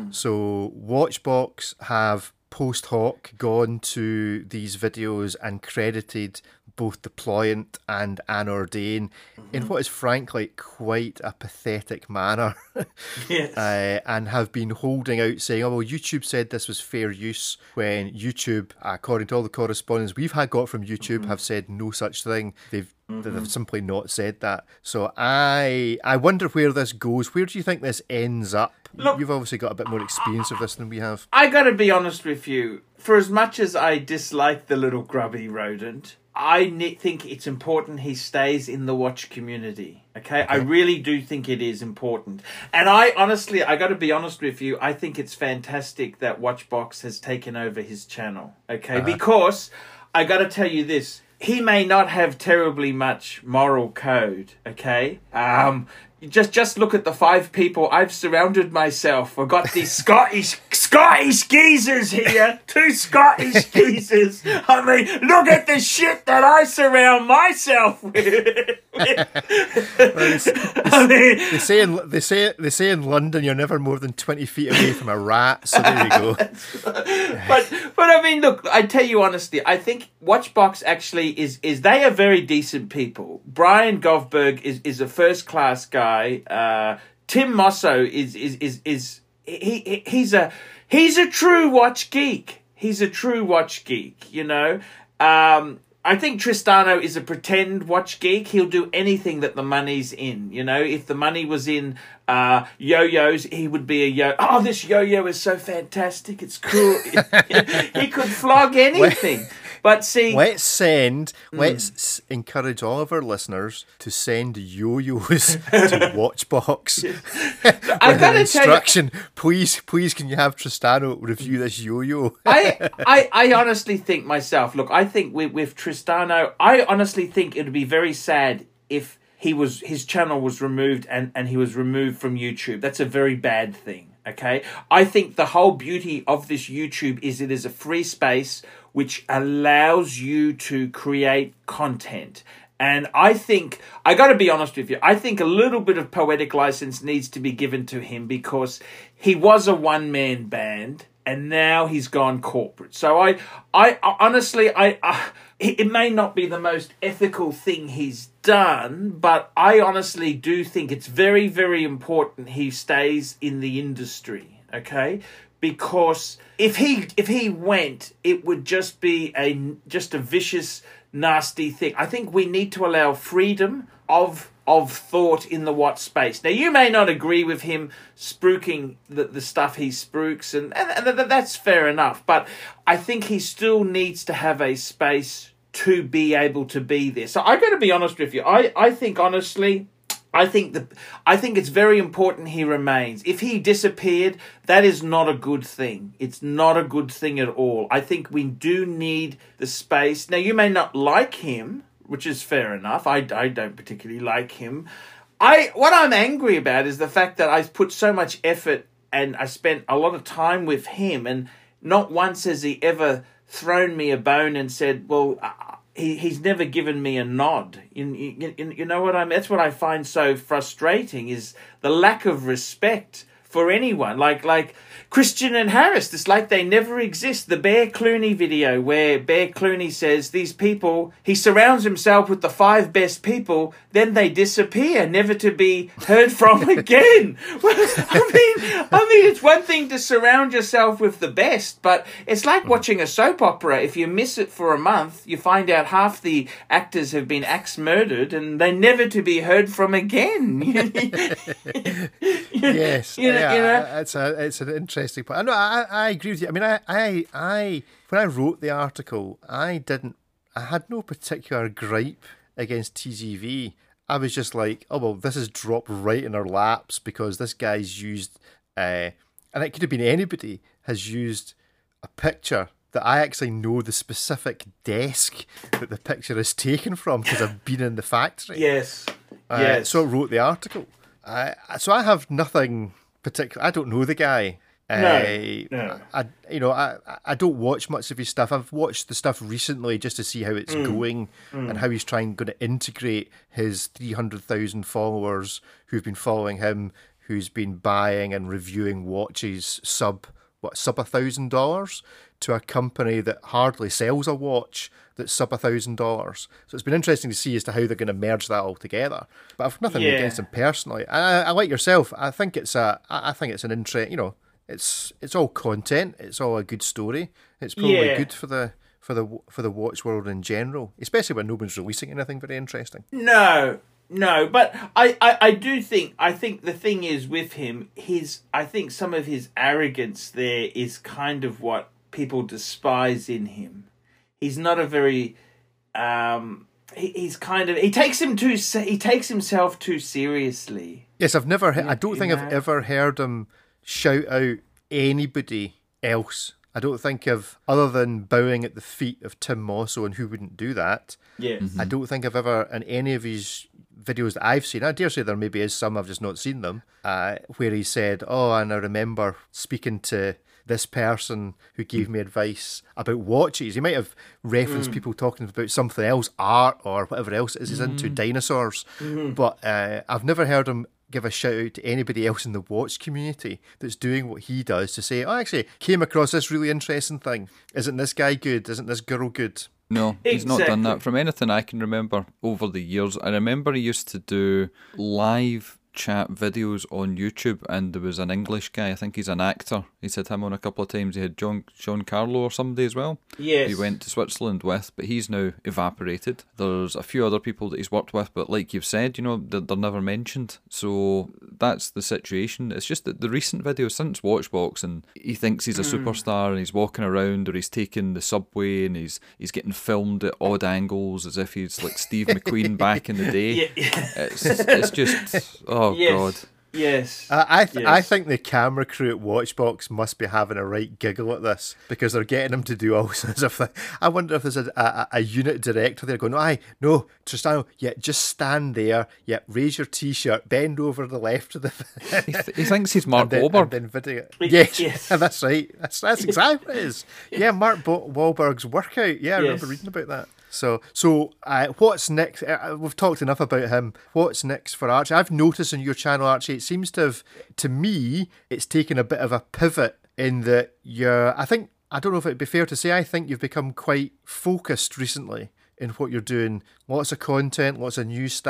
So Watchbox have post hoc gone to these videos and credited both Deployant and Anordain in what is frankly quite a pathetic manner. Yes. uh, and have been holding out saying, oh, well, YouTube said this was fair use, when YouTube, according to all the correspondence we've had got from YouTube, have said no such thing. They've they've simply not said that. So I I wonder where this goes. Where do you think this ends up? Look- You've obviously got a bit more experience of this than we have. I gotta be honest with you. For as much as I dislike the little grubby rodent, I ne- think it's important he stays in the watch community. Okay? I really do think it is important. And I honestly, I gotta be honest with you, I think it's fantastic that Watchbox has taken over his channel. Okay? Because I gotta tell you this. He may not have terribly much moral code, okay? Um, just just look at the five people I've surrounded myself. I've got these Scottish Scottish geezers here, two Scottish geezers. I mean, look at the shit that I surround myself with. I mean, They say in they say they say in London you're never more than twenty feet away from a rat. So there you go. but but I mean, look, I tell you honestly, I think Watchbox actually is is they are very decent people. Brian Govberg is is a first class guy. Uh, Tim Mosso is is is is he, he he's a he's a true watch geek. He's a true watch geek. You know. Um, I think Tristano is a pretend watch geek. He'll do anything that the money's in. You know, if the money was in uh, yo-yos, he would be a yo. Oh, this yo-yo is so fantastic. It's cool. He could flog anything. But see, Let's send, let's s- encourage all of our listeners to send yo-yos to Watchbox. I With an gotta tell you, instruction, please, please, can you have Tristano review this yo-yo? I, I, I honestly think myself, look, I think with, with Tristano, I honestly think it would be very sad if he was his channel was removed and, and he was removed from YouTube. That's a very bad thing, okay? I think the whole beauty of this YouTube is it is a free space which allows you to create content. And I think, I got to be honest with you, I think a little bit of poetic license needs to be given to him because he was a one-man band and now he's gone corporate. So I, I honestly, I, I, it may not be the most ethical thing he's done, but I honestly do think it's very, very important he stays in the industry, okay? because if he if he went, it would just be a just a vicious, nasty thing. I think we need to allow freedom of of thought in the watch space. Now, you may not agree with him spruiking the, the stuff he spruiks, and, and, and that's fair enough, but I think he still needs to have a space to be able to be there. So I got to be honest with you. I, I think, honestly, I think the I think it's very important he remains. If he disappeared, that is not a good thing. It's not a good thing at all. I think we do need the space. Now, you may not like him, which is fair enough. I, I don't particularly like him. I What I'm angry about is the fact that I put so much effort and I spent a lot of time with him, and not once has he ever thrown me a bone and said, well, uh, he he's never given me a nod. You, you, you know what I mean? That's what I find so frustrating, is the lack of respect for anyone. Like like Christian and Harris, it's like they never exist. The Bear Clooney video where Bear Clooney says these people, he surrounds himself with the five best people, then they disappear, never to be heard from again. Well, I mean, I mean, it's one thing to surround yourself with the best, but it's like watching a soap opera. If you miss it for a month, you find out half the actors have been axe murdered and they're never to be heard from again. Yes, You know, yeah, you know? it's a it's an interesting point. I know, I, I agree with you. I mean, I, I, I, when I wrote the article, I didn't, I had no particular gripe against T G V. I was just like, oh well, this is dropped right in our laps because this guy's used, uh, and it could have been anybody, has used a picture that I actually know the specific desk that the picture is taken from because I've been in the factory. Yes, Uh, yes. So I wrote the article. I, so I have nothing particular. I don't know the guy. No, uh, no. I, you know, I, I don't watch much of his stuff. I've watched the stuff recently just to see how it's Mm. going and how he's trying going to integrate his three hundred thousand followers who've been following him, who's been buying and reviewing watches sub what sub a thousand dollars to a company that hardly sells a watch that's sub a thousand dollars. So it's been interesting to see as to how they're going to merge that all together. But I've nothing Yeah. against him personally. I, I like yourself. I think it's a. I think it's an interest. You know, it's it's all content. It's all a good story. It's probably Yeah. good for the for the for the watch world in general, especially when no one's releasing anything very interesting. No, no, but I, I, I do think, I think the thing is with him, his, I think some of his arrogance there is kind of what people despise in him. He's not a very, um, he, he's kind of, he takes him too, se- he takes himself too seriously. Yes, I've never. he- I don't you think I've know. ever heard him shout out anybody else. I don't think of, other than bowing at the feet of Tim Mosso, and who wouldn't do that. Yes. I don't think I've ever, in any of his videos that I've seen, I dare say there maybe is some, I've just not seen them, uh, where he said, oh, and I remember speaking to this person who gave me advice about watches. He might have referenced people talking about something else, art or whatever else it is he's into, dinosaurs. But uh, I've never heard him give a shout out to anybody else in the watch community that's doing what he does to say, oh, I actually came across this really interesting thing. Isn't this guy good? Isn't this girl good? No, he's not done Exactly. that. From anything I can remember over the years, I remember he used to do live chat videos on YouTube, and there was an English guy, I think he's an actor, he's had him on a couple of times. He had John John Carlo or somebody as well. Yes. He went to Switzerland with, but he's now evaporated. There's a few other people that he's worked with, but like you've said, you know, they're, they're never mentioned. So that's the situation. It's just that the recent videos since Watchbox, and he thinks he's a superstar, and he's walking around, or he's taking the subway, and he's he's getting filmed at odd angles as if he's like Steve McQueen back in the day. Yeah, yeah. It's it's just oh yes. god. Yes. I I, th- Yes. I think the camera crew at Watchbox must be having a right giggle at this, because they're getting him to do all sorts of things. I wonder if there's a, a, a unit director there going, aye, no, Tristano, yeah, just stand there, yeah, raise your t-shirt, bend over the left of the... He, th- he thinks he's Mark and then, Wahlberg. and then video it. Y- Yes, yes. that's right. That's that's exactly what it is. Yeah, Mark Bo- Wahlberg's workout. Yeah, I remember Yes. reading about that. So, so uh, what's next? Uh, we've talked enough about him. What's next for Archie? I've noticed on your channel, Archie, it seems to have, to me, it's taken a bit of a pivot in that you're, I think, I don't know if it'd be fair to say, I think you've become quite focused recently in what you're doing. Lots of content, lots of new stuff.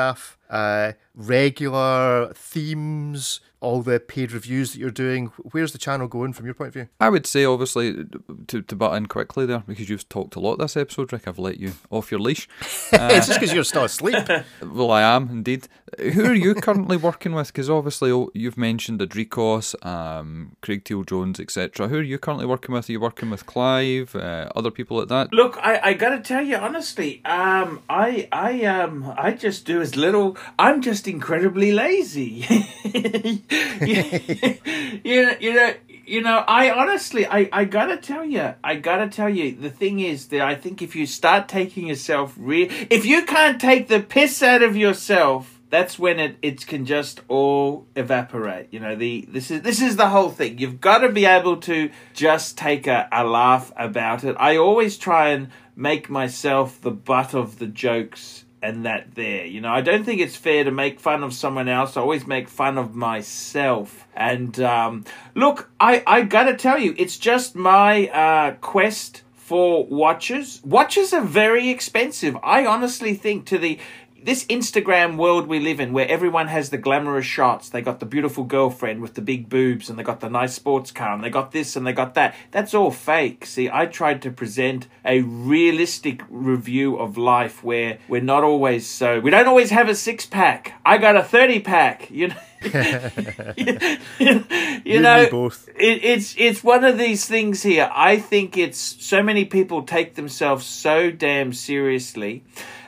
uh, regular themes, all the paid reviews that you're doing? Where's the channel going from your point of view? I would say, obviously, to, to butt in quickly there, because you've talked a lot this episode, Rick, I've let you off your leash. Uh, it's just because you're still asleep. Well, I am, indeed. Who are you currently working with? Because obviously oh, you've mentioned Adrikos, um, Craig Teal-Jones, et cetera. Who are you currently working with? Are you working with Clive, uh, other people like that? Look, I, I got to tell you honestly, um, I I um I just do as little. I'm just incredibly lazy. you, you know, you know, you know. I honestly, I, I gotta tell you, I gotta tell you. The thing is that I think if you start taking yourself real, if you can't take the piss out of yourself, that's when it, it can just all evaporate. You know, the this is this is the whole thing. You've got to be able to just take a, a laugh about it. I always try and make myself the butt of the jokes. And that there, you know, I don't think it's fair to make fun of someone else. I always make fun of myself. And um, look, I, I gotta tell you, it's just my uh, quest for watches. Watches are very expensive. I honestly think to the this Instagram world we live in, where everyone has the glamorous shots, they got the beautiful girlfriend with the big boobs, and they got the nice sports car, and they got this and they got that. That's all fake. See, I tried to present a realistic review of life where we're not always so. We don't always have a six pack. I got a thirty pack. You know. you, you, you know, both. It, it's it's one of these things here. I think it's so many people take themselves so damn seriously.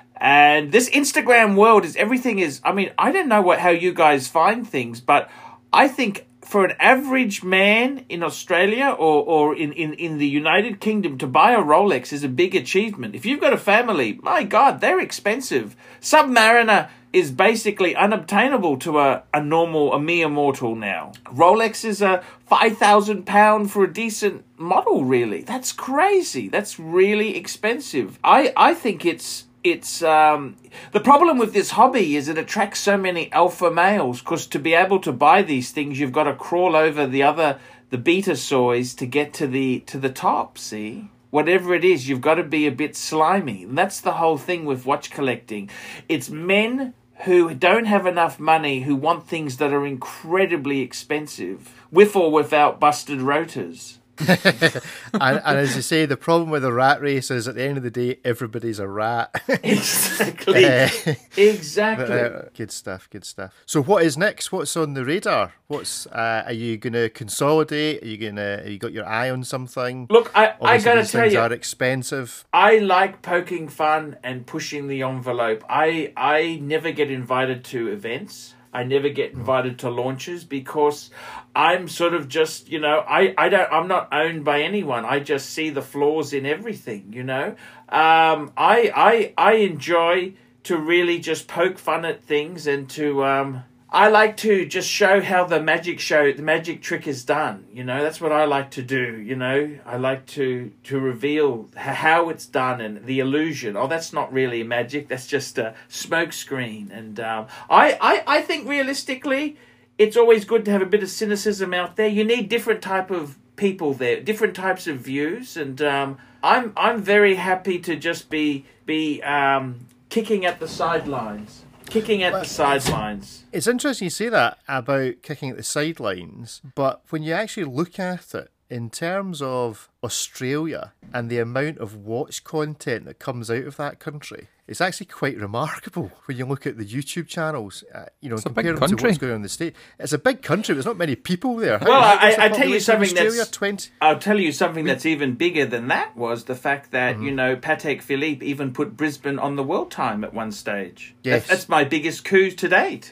And this Instagram world is everything is, I mean, I don't know what how you guys find things, but I think for an average man in Australia or, or in, in, in the United Kingdom to buy a Rolex is a big achievement. If you've got a family, my God, they're expensive. Submariner is basically unobtainable to a, a normal, a mere mortal now. Rolex is a five thousand pounds for a decent model, really. That's crazy. That's really expensive. I, I think it's... It's um the problem with this hobby is it attracts so many alpha males, because to be able to buy these things you've got to crawl over the other the beta soys to get to the to the top. See, whatever it is, you've got to be a bit slimy, and that's the whole thing with watch collecting. It's men who don't have enough money who want things that are incredibly expensive, with or without busted rotors. and, and as you say, the problem with the rat race is at the end of the day, everybody's a rat. Exactly. uh, exactly. But, uh, good stuff, good stuff. So what is next? What's on the radar? What's uh, are you going to consolidate? Are you going to, have you got your eye on something? Look, I, Obviously, I got to these tell things you, are expensive. I like poking fun and pushing the envelope. I, I never get invited to events. I never get invited to launches because I'm sort of just, you know, I, I don't, I'm not owned by anyone. I just see the flaws in everything, you know. Um, I, I, I enjoy to really just poke fun at things and to, um, I like to just show how the magic show, the magic trick is done. You know, that's what I like to do. You know, I like to, to reveal how it's done and the illusion. Oh, that's not really magic. That's just a smoke screen. And um, I, I, I think realistically, it's always good to have a bit of cynicism out there. You need different type of people there, different types of views. And um, I'm, I'm very happy to just be, be um, kicking at the sidelines. Kicking at well, the sidelines. It's interesting you say that about kicking at the sidelines, but when you actually look at it in terms of Australia and the amount of watch content that comes out of that country, it's actually quite remarkable when you look at the YouTube channels. Uh, you know, it's compare them country. to what's going on in the States. It's a big country. There's not many people there. How, well, how, I, I tell you something that's. twenty I'll tell you something that's even bigger than that was the fact that mm-hmm. you know Patek Philippe even put Brisbane on the world time at one stage. Yes, that's, that's my biggest coup to date.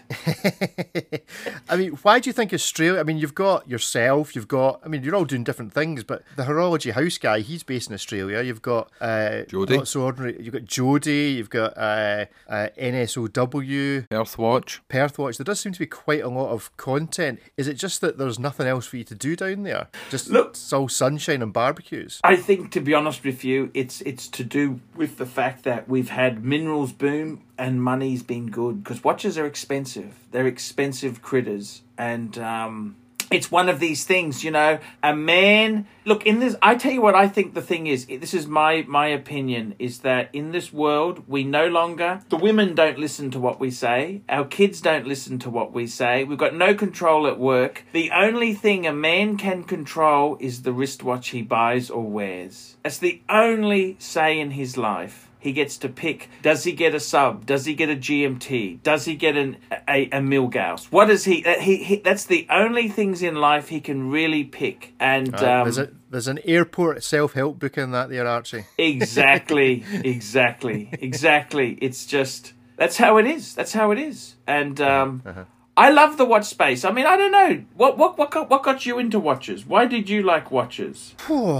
I mean, why do you think Australia? I mean, you've got yourself. You've got. I mean, you're all doing different things, but the Horology House guy, he's based in Australia. You've got uh, Jody. Not so ordinary. You've got Jody. You've got uh, uh, N S O W, Perth Watch. Perth Watch. There does seem to be quite a lot of content. Is it just that there's nothing else for you to do down there? Just Look, it's all sunshine and barbecues. I think, to be honest with you, it's it's to do with the fact that we've had minerals boom and money's been good because watches are expensive. They're expensive critters, and um, it's one of these things, you know, a man, look, in this, I tell you what I think the thing is, this is my, my opinion, is that in this world, we no longer, the women don't listen to what we say, our kids don't listen to what we say, we've got no control at work. The only thing a man can control is the wristwatch he buys or wears. That's the only say in his life. He gets to pick, does he get a sub? Does he get a G M T? Does he get an, a, a Milgauss? What is he, uh, he, he? That's the only things in life he can really pick. And uh, um, there's, a, there's an airport self-help book in that there, Archie. Exactly, exactly, exactly. It's just, that's how it is. That's how it is. And um, uh-huh. I love the watch space. I mean, I don't know. What, what, what, got, what got you into watches? Why did you like watches?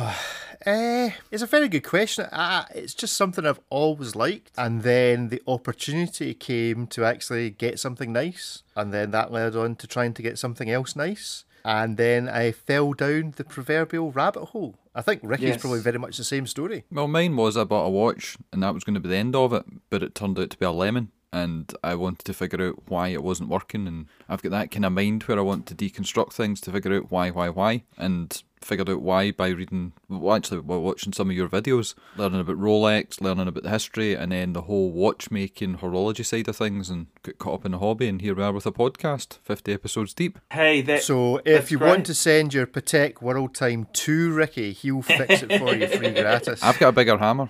Uh, it's a very good question. Uh, it's just something I've always liked. And then the opportunity came to actually get something nice. And then that led on to trying to get something else nice. And then I fell down the proverbial rabbit hole. I think Ricky's Yes. probably very much the same story. Well, mine was I bought a watch and that was going to be the end of it, but it turned out to be a lemon. And I wanted to figure out why it wasn't working. And I've got that kind of mind where I want to deconstruct things to figure out why, why, why. And figured out why by reading, well, actually, while watching some of your videos, learning about Rolex, learning about the history, and then the whole watchmaking, horology side of things, and got caught up in the hobby. And here we are with a podcast, fifty episodes deep. Hey, that, So if that's you great. want to send your Patek World Time to Ricky, he'll fix it for you free gratis. I've got a bigger hammer.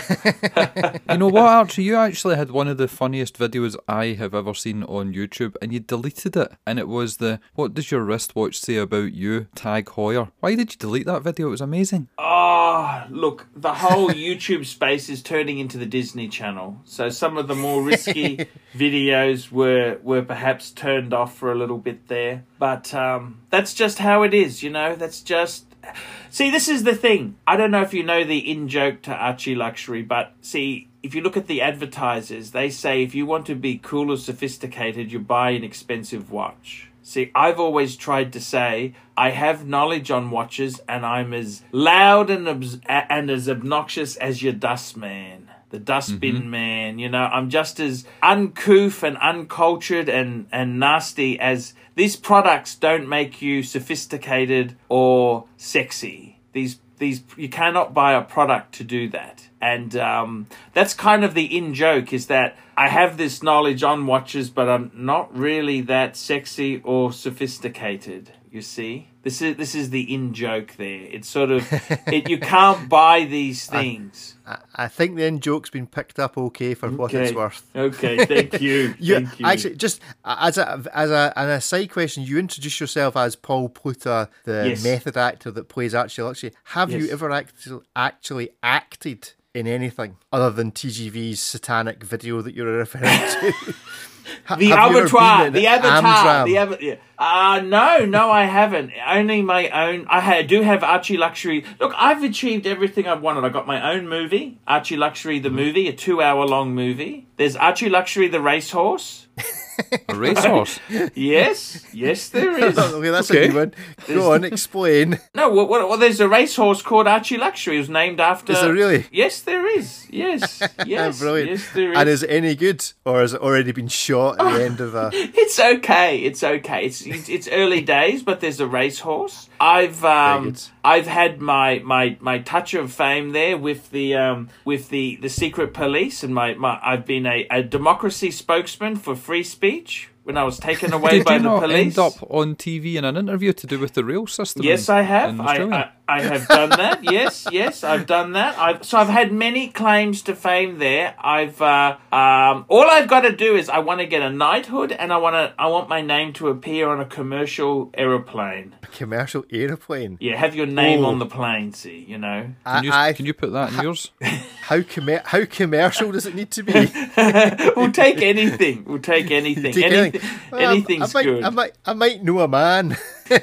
You know what, Archie? You actually had one of the funniest videos I have ever seen on YouTube, and you deleted it. And it was the, what does your wristwatch say about you, Tag Heuer? Why did you delete that video? It was amazing. Oh, look, the whole YouTube space is turning into the Disney Channel. So some of the more risky videos were were perhaps turned off for a little bit there. But um, that's just how it is, you know? That's just... See, this is the thing. I don't know if you know the in-joke to Archie Luxury, but see, if you look at the advertisers, they say if you want to be cool or sophisticated, you buy an expensive watch. See, I've always tried to say I have knowledge on watches and I'm as loud and obs- and as obnoxious as your dust man, the dustbin mm-hmm. man. You know, I'm just as uncouth and uncultured and, and nasty as these products don't make you sophisticated or sexy. These these you cannot buy a product to do that. And um, that's kind of the in-joke, is that I have this knowledge on watches, but I'm not really that sexy or sophisticated, you see? This is this is the in-joke there. It's sort of, it, you can't buy these things. I, I think the in-joke's been picked up okay for what Okay. it's worth. Okay, thank you. You, Thank you. Actually, just as a as a an aside question, you introduce yourself as Paul Pluta, the Yes. method actor that plays Archie Luxury. Have you Yes. ever actually actually acted in anything other than T G V's satanic video that you're referring to? Ha- The have you ever Avatar, been the in Avatar, Amdram? the Avatar. Yeah. Uh, no, no, I haven't. Only my own. I ha- do have Archie Luxury. Look, I've achieved everything I've wanted. I got my own movie, Archie Luxury the movie, a two-hour-long movie. There's Archie Luxury the racehorse. A racehorse? Yes, yes, there is. Okay, that's Okay. a good one. Go on, explain. No, well, well, well, there's a racehorse called Archie Luxury. It was named after. Is there really? Yes, there is. Yes, yes, Brilliant. yes, there is. And is it any good, or has it already been shot at the end of a? It's okay. It's okay. It's it's, it's early days, but there's a racehorse. I've um good. I've had my, my, my touch of fame there with the um with the, the secret police, and my, my I've been a, a democracy spokesman for free speech when I was taken away Did by you the not police. end up on T V in an interview to do with the rail system? Yes, in, I have. in I, Australia? I I have done that. Yes, yes, I've done that. I've so I've had many claims to fame there. I've uh, um all I've got to do is I want to get a knighthood, and I want to I want my name to appear on a commercial aeroplane. A commercial aeroplane. Yeah, have your name Oh. on the plane. See, you know. Can you, I, I, can you put that in yours? how commer- how commercial does it need to be? We'll take anything. We'll take anything. Take anything. anything. Well, Anything's I might, good. I might, I might know a man.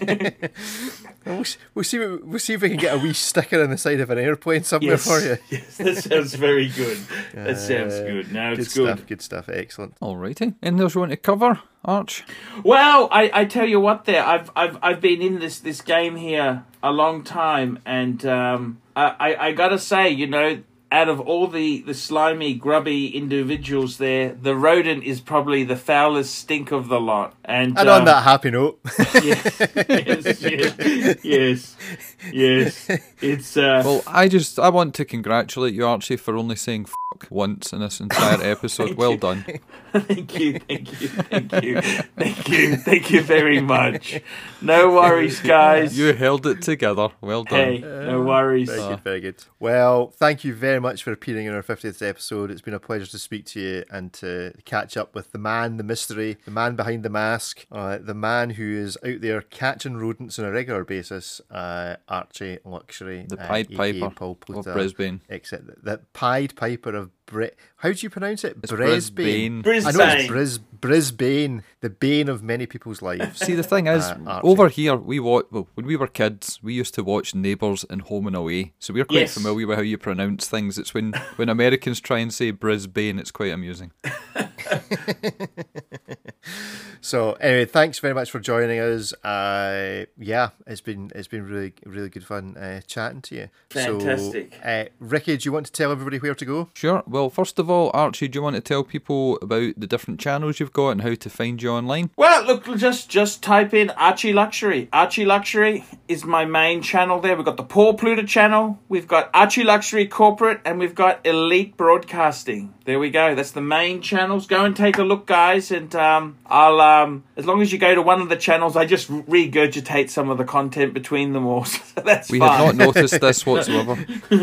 we'll, s- we'll see. We'll see if we can get a wee sticker on the side of an airplane somewhere Yes. for you. Yes, that sounds very good. That sounds Uh, good. No, Good it's good. stuff. Good stuff. Excellent. Alrighty. Anything else you want to cover, Arch? Well, I, I tell you what, there I've I've I've been in this, this game here a long time, and um, I, I I gotta say, you know, out of all the, the slimy, grubby individuals there, the rodent is probably the foulest stink of the lot. And, and um, on that happy note. yes, yes, yes, yes, yes. It's, uh... Well, I just, I want to congratulate you, Archie, for only saying fuck once in this entire episode. Well you. done. Thank you, thank you, thank you, thank you, thank you very much. No worries, guys. You held it together. Well done. Hey, no worries. Very good, very good. Well, thank you very much for appearing in our fiftieth episode. It's been a pleasure to speak to you and to catch up with the man, the mystery, the man behind the mask, uh, the man who is out there catching rodents on a regular basis, uh, Archie Luxury. The uh, Pied Piper Paul of Pluta, Brisbane. Except the Pied Piper of Brit. How do you pronounce it? It's Brisbane. Brisbane. I know it's Bris- Brisbane, the bane of many people's lives. See, the thing is, Uh, over here, we watch, well, when we were kids, we used to watch Neighbours and Home and Away, so we're quite Yes. familiar with how you pronounce things. It's when, when Americans try and say Brisbane, it's quite amusing. So anyway, thanks very much for joining us. Uh, yeah, it's been it's been really really good fun uh, chatting to you. Fantastic. So, uh, Ricky, do you want to tell everybody where to go? Sure. Well, first of all, Archie, do you want to tell people about the different channels you've got and how to find you online? Well, look, just just type in Archie Luxury. Archie Luxury is my main channel there. We've got the Paul Pluta channel, we've got Archie Luxury Corporate, and we've got Elite Broadcasting. There we go. That's the main channels. Go and take a look, guys, and um, I'll um, as long as you go to one of the channels, I just regurgitate some of the content between them all. So that's We fine. had not noticed this whatsoever.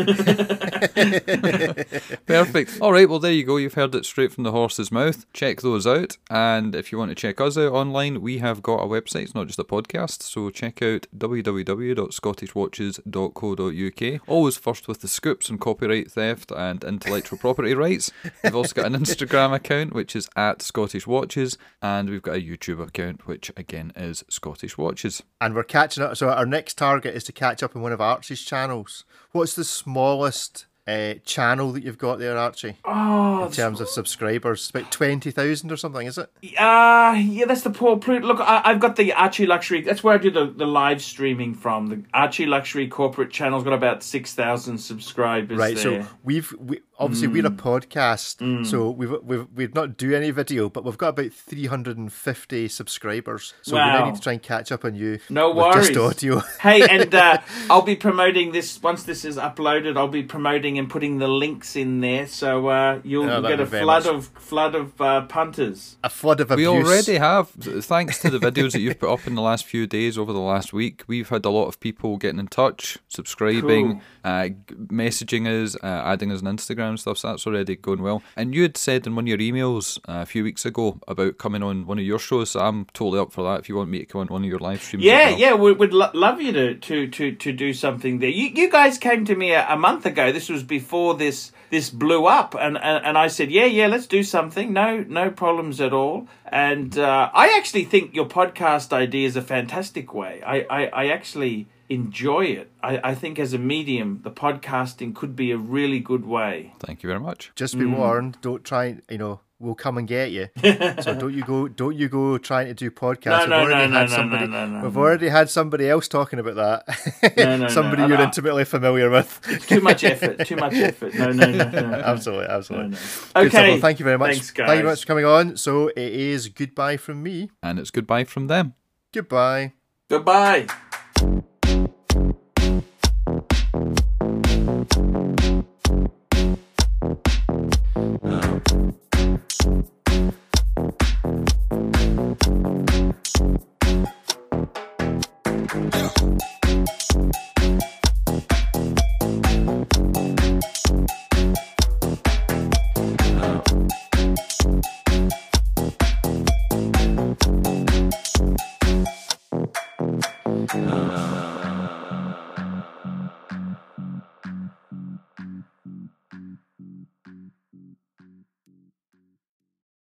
Perfect. All right, well, there you go. You've heard it straight from the horse's mouth. Check those out. And if you want to check us out online, we have got a website. It's not just a podcast. So check out w w w dot scottish watches dot co dot u k. Always first with the scoops on copyright theft and intellectual property rights. We've also got an Instagram account, which is at Scottish Watches. And we've got a YouTube account, which again is Scottish Watches. And we're catching up. So our next target is to catch up on one of Archie's channels. What's the smallest uh, channel that you've got there, Archie? Oh, In terms of subscribers, it's about twenty thousand or something, is it? Uh, yeah, that's the Paul Pluta. Look, I, I've got the Archie Luxury. That's where I do the, the live streaming from. The Archie Luxury Corporate channel's got about six thousand subscribers. Right. there. So we've we obviously mm. we're a podcast, mm. so we've we've we've not do any video, but we've got about three hundred and fifty subscribers. So wow. we now need to try and catch up on you. No with worries. Just audio. Hey, and uh, I'll be promoting this once this is uploaded. I'll be promoting and putting the links in there, so uh, you'll no, get a flood of flood of uh, punters. A flood of abuse. We already have, thanks to the videos that you've put up in the last few days, over the last week. We've had a lot of people getting in touch, subscribing, Cool. uh, messaging us, uh, adding us on Instagram and stuff. So that's already going well. And you had said in one of your emails uh, a few weeks ago about coming on one of your shows. So I'm totally up for that. If you want me to come on one of your live streams, Yeah, as well. yeah, we, we'd lo- love you to, to, to, to do something there. You you guys came to me a, a month ago. This was before this this blew up, and, and and I said, yeah, yeah, let's do something. No, no problems at all. And uh, I actually think your podcast idea is a fantastic way. I, I, I actually enjoy it. I, I think as a medium, the podcasting could be a really good way. Thank you very much. Just be Mm. warned. Don't try. You know, we'll come and get you. So don't you go. Don't you go trying to do podcasts. No, we've no, already no, had no, somebody. no, no, no, we've no. already had somebody else talking about that. No, no, somebody no. you're I- intimately familiar with. Too much effort. Too much effort. No, no, no, no. no. Absolutely, absolutely. No, no. Good stuff. Okay. Well, thank you very much. Thanks, guys. Thank you very much for coming on. So it is goodbye from me. And it's goodbye from them. Goodbye. Goodbye.